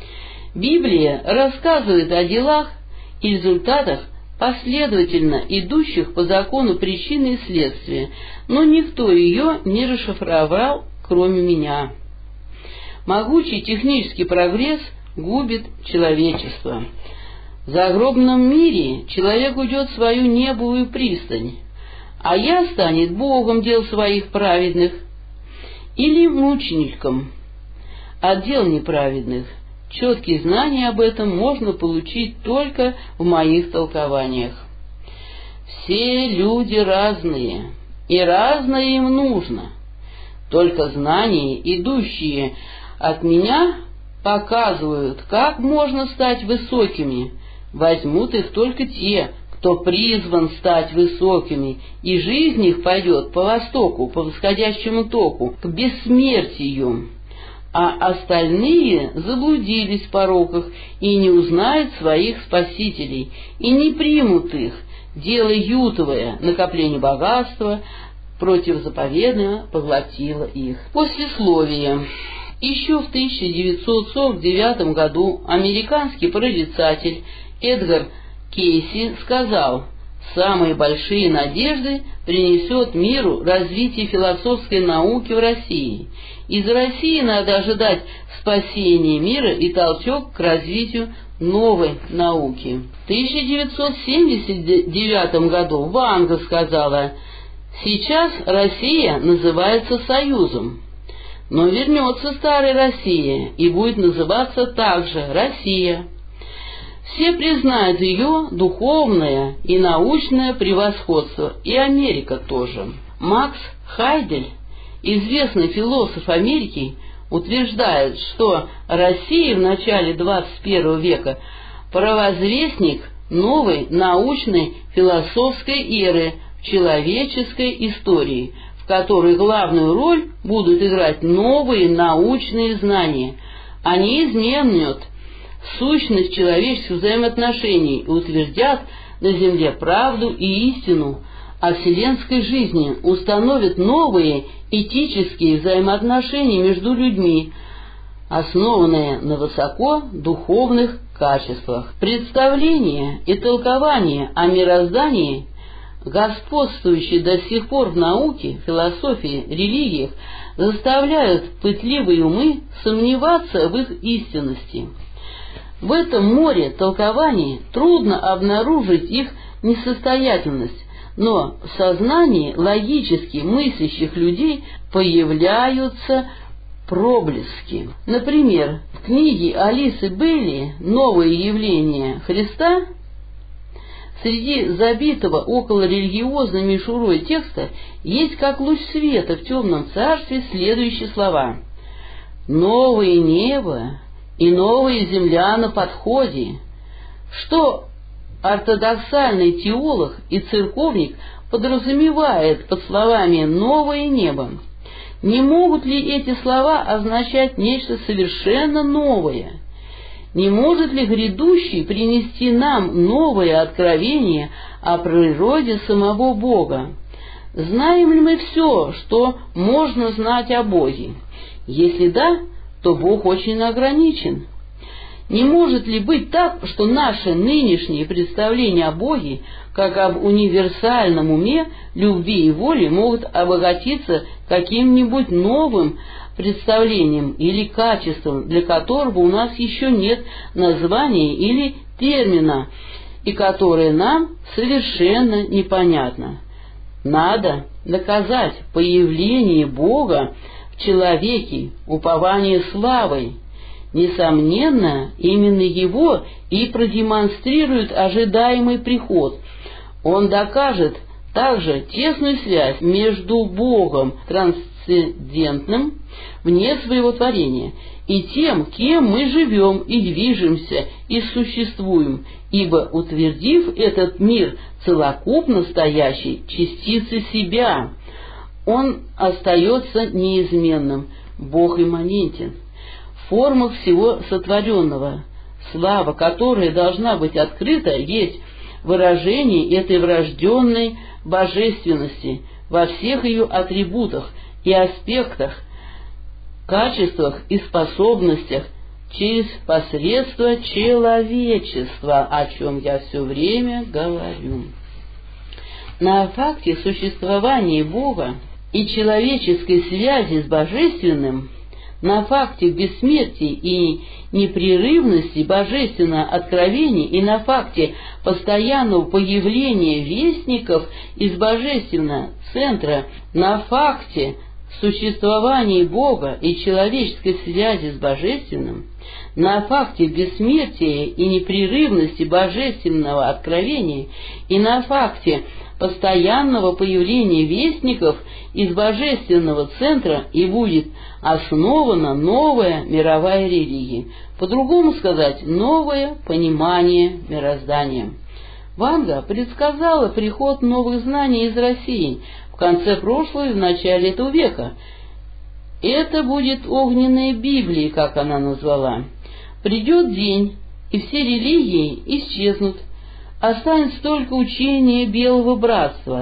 Библия рассказывает о делах и результатах, последовательно идущих по закону причины и следствия, но никто ее не расшифровал, кроме меня. Могучий технический прогресс губит человечество. В загробном мире человек уйдет в свою небовую пристань, а я станет Богом дел своих праведных или мучеником от дел неправедных. Четкие знания об этом можно получить только в моих толкованиях. Все люди разные, и разное им нужно. Только знания, идущие от меня, показывают, как можно стать высокими. Возьмут их только те, кто призван стать высокими, и жизнь их пойдет по востоку, по восходящему току, к бессмертию. А остальные заблудились в пороках и не узнают своих спасителей, и не примут их, дело ютовое, накопление богатства, против заповедного поглотила их. Послесловие. Еще в 1949 году американский прорицатель Эдгар Кейси сказал: «Самые большие надежды принесет миру развитие философской науки в России. Из России надо ожидать спасения мира и толчок к развитию новой науки». В 1979 году Ванга сказала: «Сейчас Россия называется Союзом, но вернется старая Россия и будет называться также Россия. Все признают ее духовное и научное превосходство, и Америка тоже». Макс Хайдель, известный философ Америки, утверждает, что Россия в начале 21 века – провозвестник новой научной философской эры в человеческой истории, в которой главную роль будут играть новые научные знания. Они изменят сущность человеческих взаимоотношений и утвердят на земле правду и истину о вселенской жизни, установят новые этические взаимоотношения между людьми, основанные на высоко духовных качествах. Представление и толкование о мироздании, господствующие до сих пор в науке, философии, религиях, заставляют пытливые умы сомневаться в их истинности. В этом море толкований трудно обнаружить их несостоятельность, но в сознании логически мыслящих людей появляются проблески. Например, в книге Алисы Бейли «Новое явление Христа» среди забитого около религиозной мишурой текста есть как луч света в темном царстве следующие слова: «Новое небо и новая земля на подходе». Что ортодоксальный теолог и церковник подразумевает под словами «новое небо»? Не могут ли эти слова означать нечто совершенно новое? Не может ли грядущий принести нам новое откровение о природе самого Бога? Знаем ли мы все, что можно знать о Боге? Если да, то Бог очень ограничен. Не может ли быть так, что наши нынешние представления о Боге, как об универсальном уме, любви и воле, могут обогатиться каким-нибудь новым представлением или качеством, для которого у нас еще нет названия или термина, и которое нам совершенно непонятно? Надо доказать появление Бога в человеке, упование славой. Несомненно, именно его и продемонстрирует ожидаемый приход. Он докажет также тесную связь между Богом трансцендентным, вне своего творения, и тем, кем мы живем и движемся и существуем, ибо, утвердив этот мир целокупно стоящий частицей себя, он остается неизменным. Бог имманентен в формах всего сотворенного. Слава, которая должна быть открыта, есть выражение этой врожденной божественности во всех ее атрибутах и аспектах, качествах и способностях через посредство человечества, о чем я все время говорю. На факте существования Бога и человеческой связи с Божественным, на факте бессмертия и непрерывности божественного откровения и на факте постоянного появления вестников из божественного центра, на факте существования Бога и человеческой связи с Божественным, на факте бессмертия и непрерывности божественного откровения и на факте постоянного появления вестников из божественного центра и будет основана новая мировая религия, по-другому сказать, новое понимание мироздания. Ванга предсказала приход новых знаний из России в конце прошлого и в начале этого века. Это будет огненная Библия, как она назвала. Придет день, и все религии исчезнут. Останется только учение Белого Братства,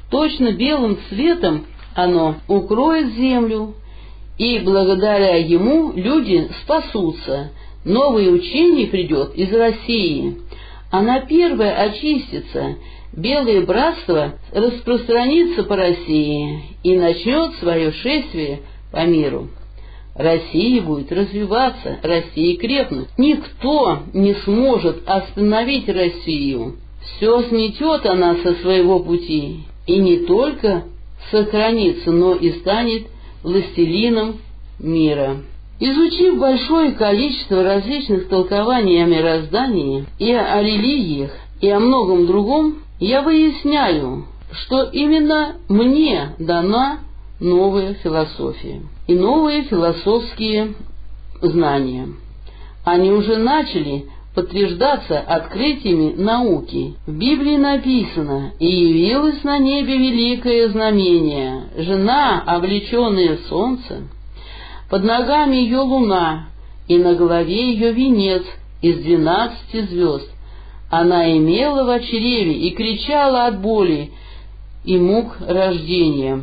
точно белым цветом оно укроет землю, и благодаря ему люди спасутся. Новое учение придет из России. Она первая очистится, белое братство распространится по России и начнет свое шествие по миру. Россия будет развиваться, Россия крепнуть. Никто не сможет остановить Россию. Все сметет она со своего пути, и не только сохранится, но и станет властелином мира. Изучив большое количество различных толкований о мироздании и о религиях, и о многом другом, я выясняю, что именно мне дана новая философия и новые философские знания. Они уже начали подтверждаться открытиями науки. В Библии написано: «И явилось на небе великое знамение, жена, облеченная в солнце, под ногами ее луна, и на голове ее венец из 12 звезд. Она имела в чреве и кричала от боли и мук рождения.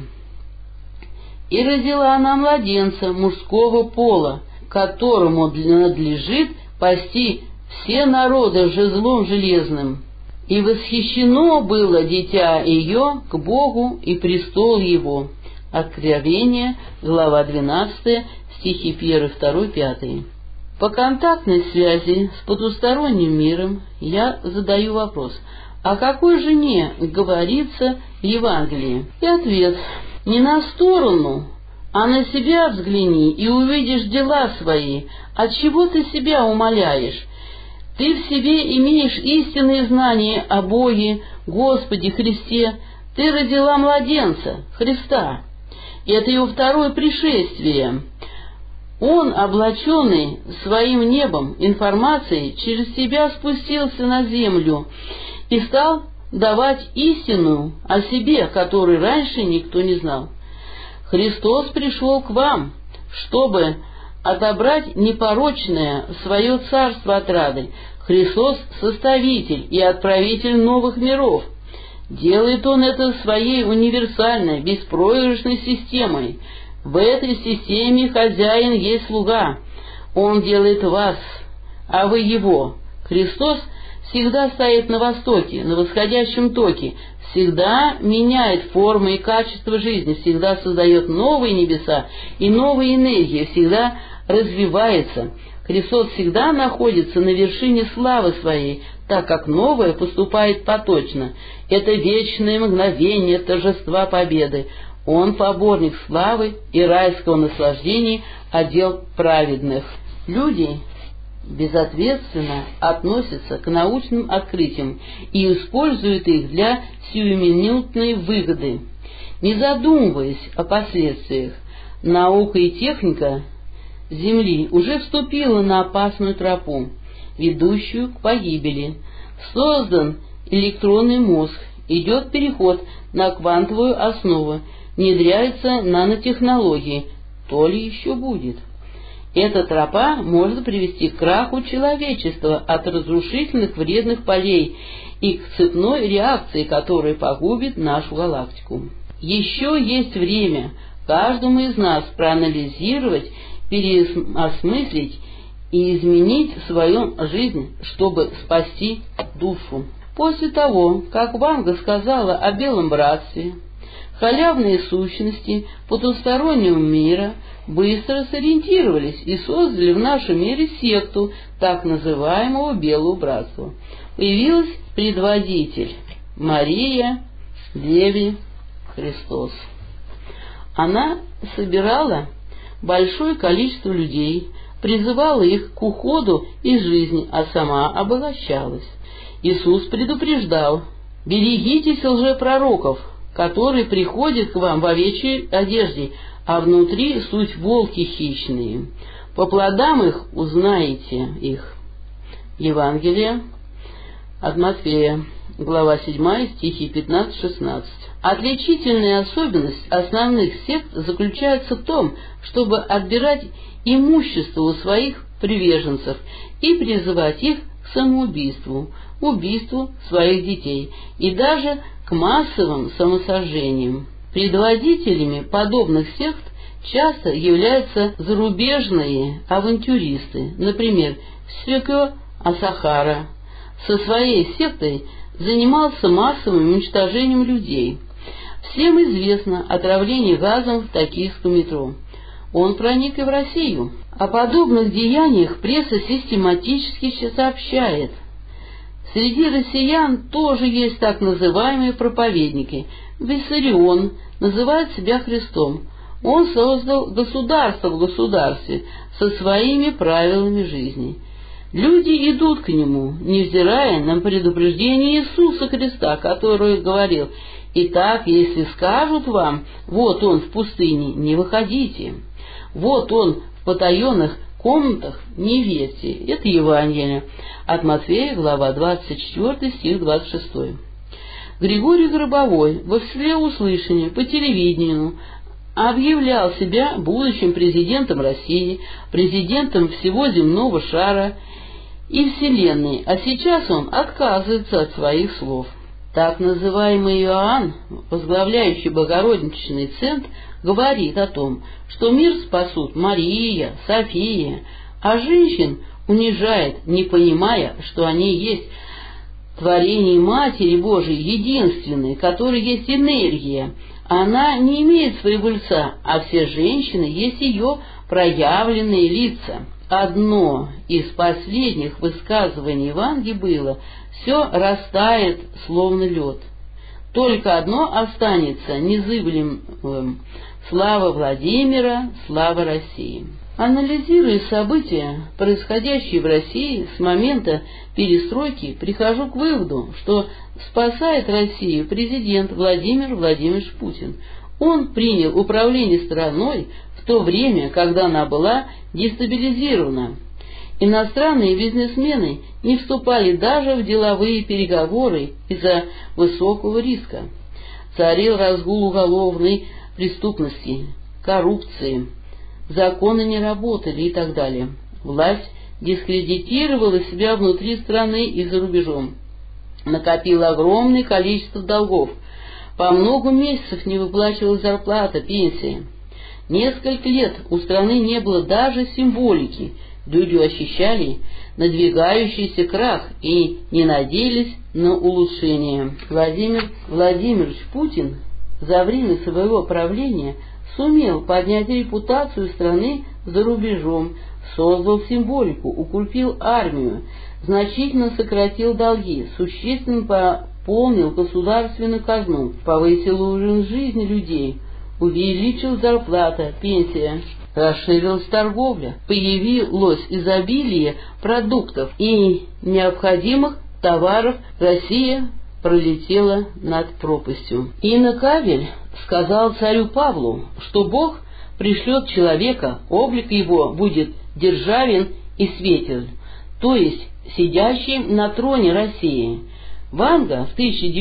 И родила она младенца мужского пола, которому надлежит пасти все народы жезлом железным. И восхищено было дитя ее к Богу и престол его». Откровение, глава 12, стихи 1, 2, 5. По контактной связи с потусторонним миром я задаю вопрос: о какой жене говорится в Евангелии? И ответ: не на сторону, а на себя взгляни и увидишь дела свои. Отчего ты себя умаляешь? Ты в себе имеешь истинные знания о Боге, Господе Христе. Ты родила младенца, Христа. Это его второе пришествие. Он, облаченный своим небом информацией, через себя спустился на землю и стал давать истину о себе, которую раньше никто не знал. Христос пришел к вам, чтобы отобрать непорочное свое царство от рады. Христос — составитель и отправитель новых миров. Делает Он это своей универсальной, беспроигрышной системой. В этой системе хозяин есть слуга. Он делает вас, а вы его. Христос всегда стоит на востоке, на восходящем токе, всегда меняет формы и качество жизни, всегда создает новые небеса и новые энергии, всегда развивается. Христос всегда находится на вершине славы своей, так как новое поступает поточно. Это вечное мгновение торжества победы. Он поборник славы и райского наслаждения отдел праведных. Люди безответственно относятся к научным открытиям и используют их для сиюминутной выгоды, не задумываясь о последствиях. Наука и техника Земли уже вступила на опасную тропу, ведущую к погибели. Создан электронный мозг, идет переход на квантовую основу, внедряются нанотехнологии, то ли еще будет. Эта тропа может привести к краху человечества от разрушительных вредных полей и к цепной реакции, которая погубит нашу галактику. Еще есть время каждому из нас проанализировать, переосмыслить и изменить свою жизнь, чтобы спасти душу. После того, как Ванга сказала о белом братстве, халявные сущности потустороннего мира быстро сориентировались и создали в нашем мире секту так называемого Белого Братства. Появился предводитель Мария Деви Христос. Она собирала большое количество людей, призывала их к уходу из жизни, а сама обогащалась. Иисус предупреждал: «Берегитесь лжепророков, которые приходят к вам в овечьей одежде, а внутри суть волки хищные. По плодам их узнаете их». Евангелие от Матфея, глава 7, стихи 15-16. Отличительная особенность основных сект заключается в том, чтобы отбирать имущество у своих приверженцев и призывать их к самоубийству, убийству своих детей и даже к массовым самосожжениям. Предводителями подобных сект часто являются зарубежные авантюристы, например, Сёкё Асахара со своей сектой занимался массовым уничтожением людей. Всем известно отравление газом в токийском метро. Он проник и в Россию. О подобных деяниях пресса систематически сообщает. Среди россиян тоже есть так называемые проповедники. Виссарион называет себя Христом. Он создал государство в государстве со своими правилами жизни. Люди идут к нему, невзирая на предупреждение Иисуса Христа, который говорил: «Итак, если скажут вам, вот он в пустыне, не выходите, вот он в потаенных комнатах, не верьте». Это Евангелие от Матфея, глава 24, стих 26. Григорий Гробовой во всеуслышание по телевидению объявлял себя будущим президентом России, президентом всего земного шара и Вселенной, а сейчас он отказывается от своих слов. Так называемый Иоанн, возглавляющий Богородичный центр, говорит о том, что мир спасут Мария, София, а женщин унижает, не понимая, что они есть творение Матери Божией, единственной, которой есть энергия. Она не имеет своего лица, а все женщины есть ее проявленные лица. Одно из последних высказываний Ванги было: «Все растает, словно лед. Только одно останется незыблемым: слава Владимира, слава России». Анализируя события, происходящие в России с момента перестройки, прихожу к выводу, что спасает Россию президент Владимир Владимирович Путин. Он принял управление страной в то время, когда она была дестабилизирована. Иностранные бизнесмены не вступали даже в деловые переговоры из-за высокого риска. Царил разгул уголовной преступности, коррупции, законы не работали и так далее. Власть дискредитировала себя внутри страны и за рубежом. Накопила огромное количество долгов. По много месяцев не выплачивалась зарплата, пенсия. Несколько лет у страны не было даже символики. Люди ощущали надвигающийся крах и не надеялись на улучшение. Владимир Владимирович Путин за время своего правления сумел поднять репутацию страны за рубежом, создал символику, укрепил армию, значительно сократил долги, существенно пополнил государственную казну, повысил уровень жизни людей, увеличил зарплата, пенсия, расширилась торговля, появилось изобилие продуктов и необходимых товаров. Россия пролетела над пропастью. Инок Авель сказал царю Павлу, что Бог пришлет человека, облик его будет державен и светел, то есть сидящий на троне России. Ванга в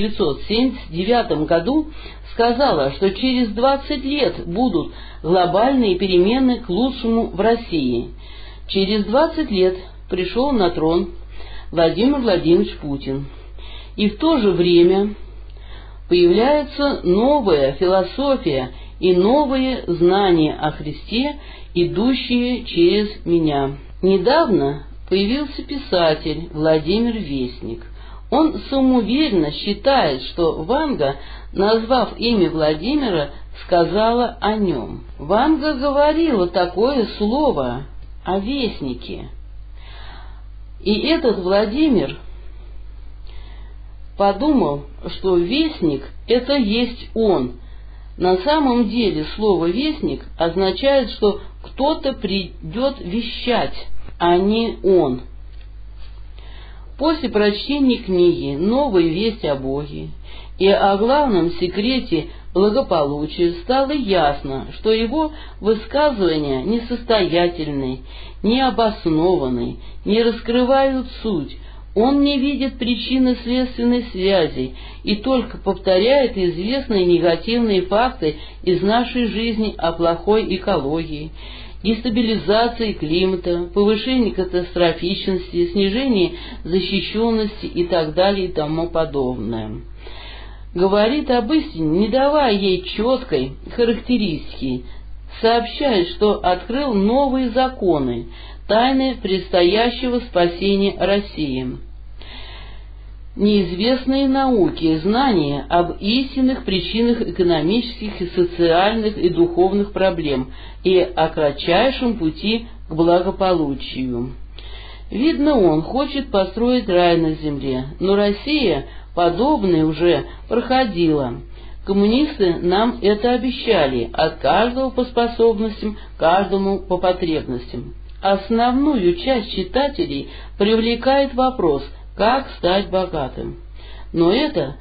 1979 году сказала, что через 20 лет будут глобальные перемены к лучшему в России. Через 20 лет пришел на трон Владимир Владимирович Путин. И в то же время появляется новая философия и новые знания о Христе, идущие через меня. Недавно появился писатель Владимир Вестник. Он самоуверенно считает, что Ванга, назвав имя Владимира, сказала о нем. Ванга говорила такое слово о Вестнике. И этот Владимир подумал, что Вестник — это есть он. На самом деле слово «вестник» означает, что кто-то придет вещать, а не он. После прочтения книги «Новая весть о Боге» и о главном секрете благополучия стало ясно, что его высказывания несостоятельны, необоснованы, не раскрывают суть. Он не видит причинно-следственной связи и только повторяет известные негативные факты из нашей жизни о плохой экологии, дестабилизации климата, повышении катастрофичности, снижении защищенности и так далее и тому подобное. говорит об истине, не давая ей четкой характеристики, сообщает, что открыл новые законы, тайны предстоящего спасения России. Неизвестные науки, знания об истинных причинах экономических и социальных и духовных проблем и о кратчайшем пути к благополучию. Видно, он хочет построить рай на земле, но Россия подобное уже проходила. Коммунисты нам это обещали, от каждого по способностям, каждому по потребностям. Основную часть читателей привлекает вопрос, как стать богатым. Но это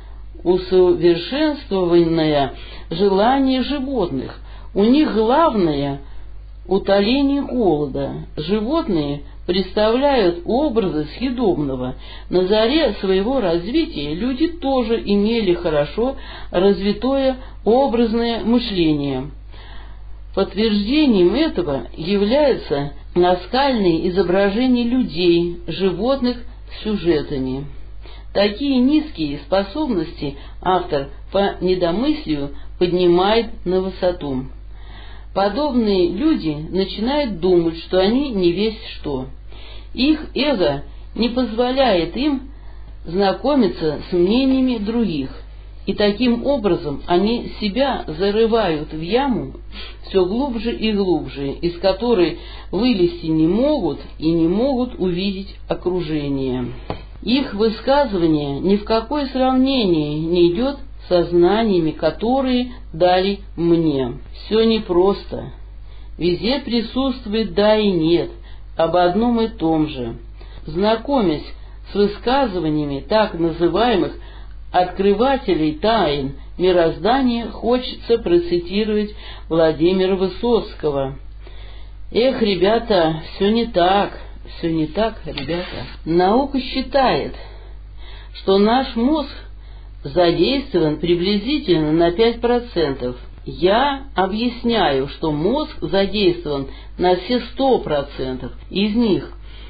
усовершенствованное желание животных. У них главное – утоление голода. Животные представляют образы съедобного. На заре своего развития люди тоже имели хорошо развитое образное мышление. Подтверждением этого являются наскальные изображения людей, животных с сюжетами. Такие низкие способности автор по недомыслию поднимает на высоту. Подобные люди начинают думать, что они не весть что. Их эго не позволяет им знакомиться с мнениями других, и таким образом они себя зарывают в яму все глубже и глубже, из которой вылезти не могут и не могут увидеть окружение. Их высказывание ни в какое сравнение не идет со знаниями, которые дали мне. Все непросто. Везде присутствует да и нет, об одном и том же. Знакомясь с высказываниями так называемых открывателей тайн мироздания, хочется процитировать Владимира Высоцкого. Эх, ребята, все не так, ребята. Наука считает, что наш мозг задействован приблизительно на 5%. Я объясняю, что мозг задействован на все 100%. Из них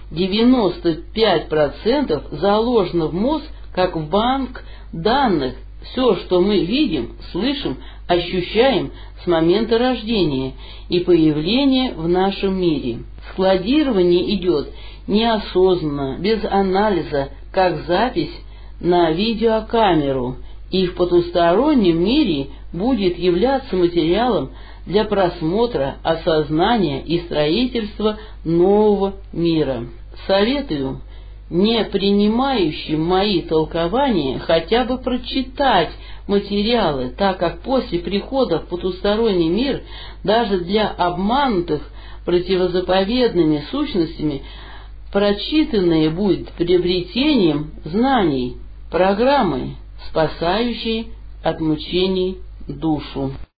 95% заложено в мозг как в банк данных. Все, что мы видим, слышим, ощущаем с момента рождения и появления в нашем мире. Складирование идет неосознанно, без анализа, как запись на видеокамеру, и в потустороннем мире будет являться материалом для просмотра, осознания и строительства нового мира. Советую не принимающим мои толкования хотя бы прочитать материалы, так как после прихода в потусторонний мир даже для обманутых противозаповедными сущностями прочитанное будет приобретением знаний, программой, спасающей от мучений душу.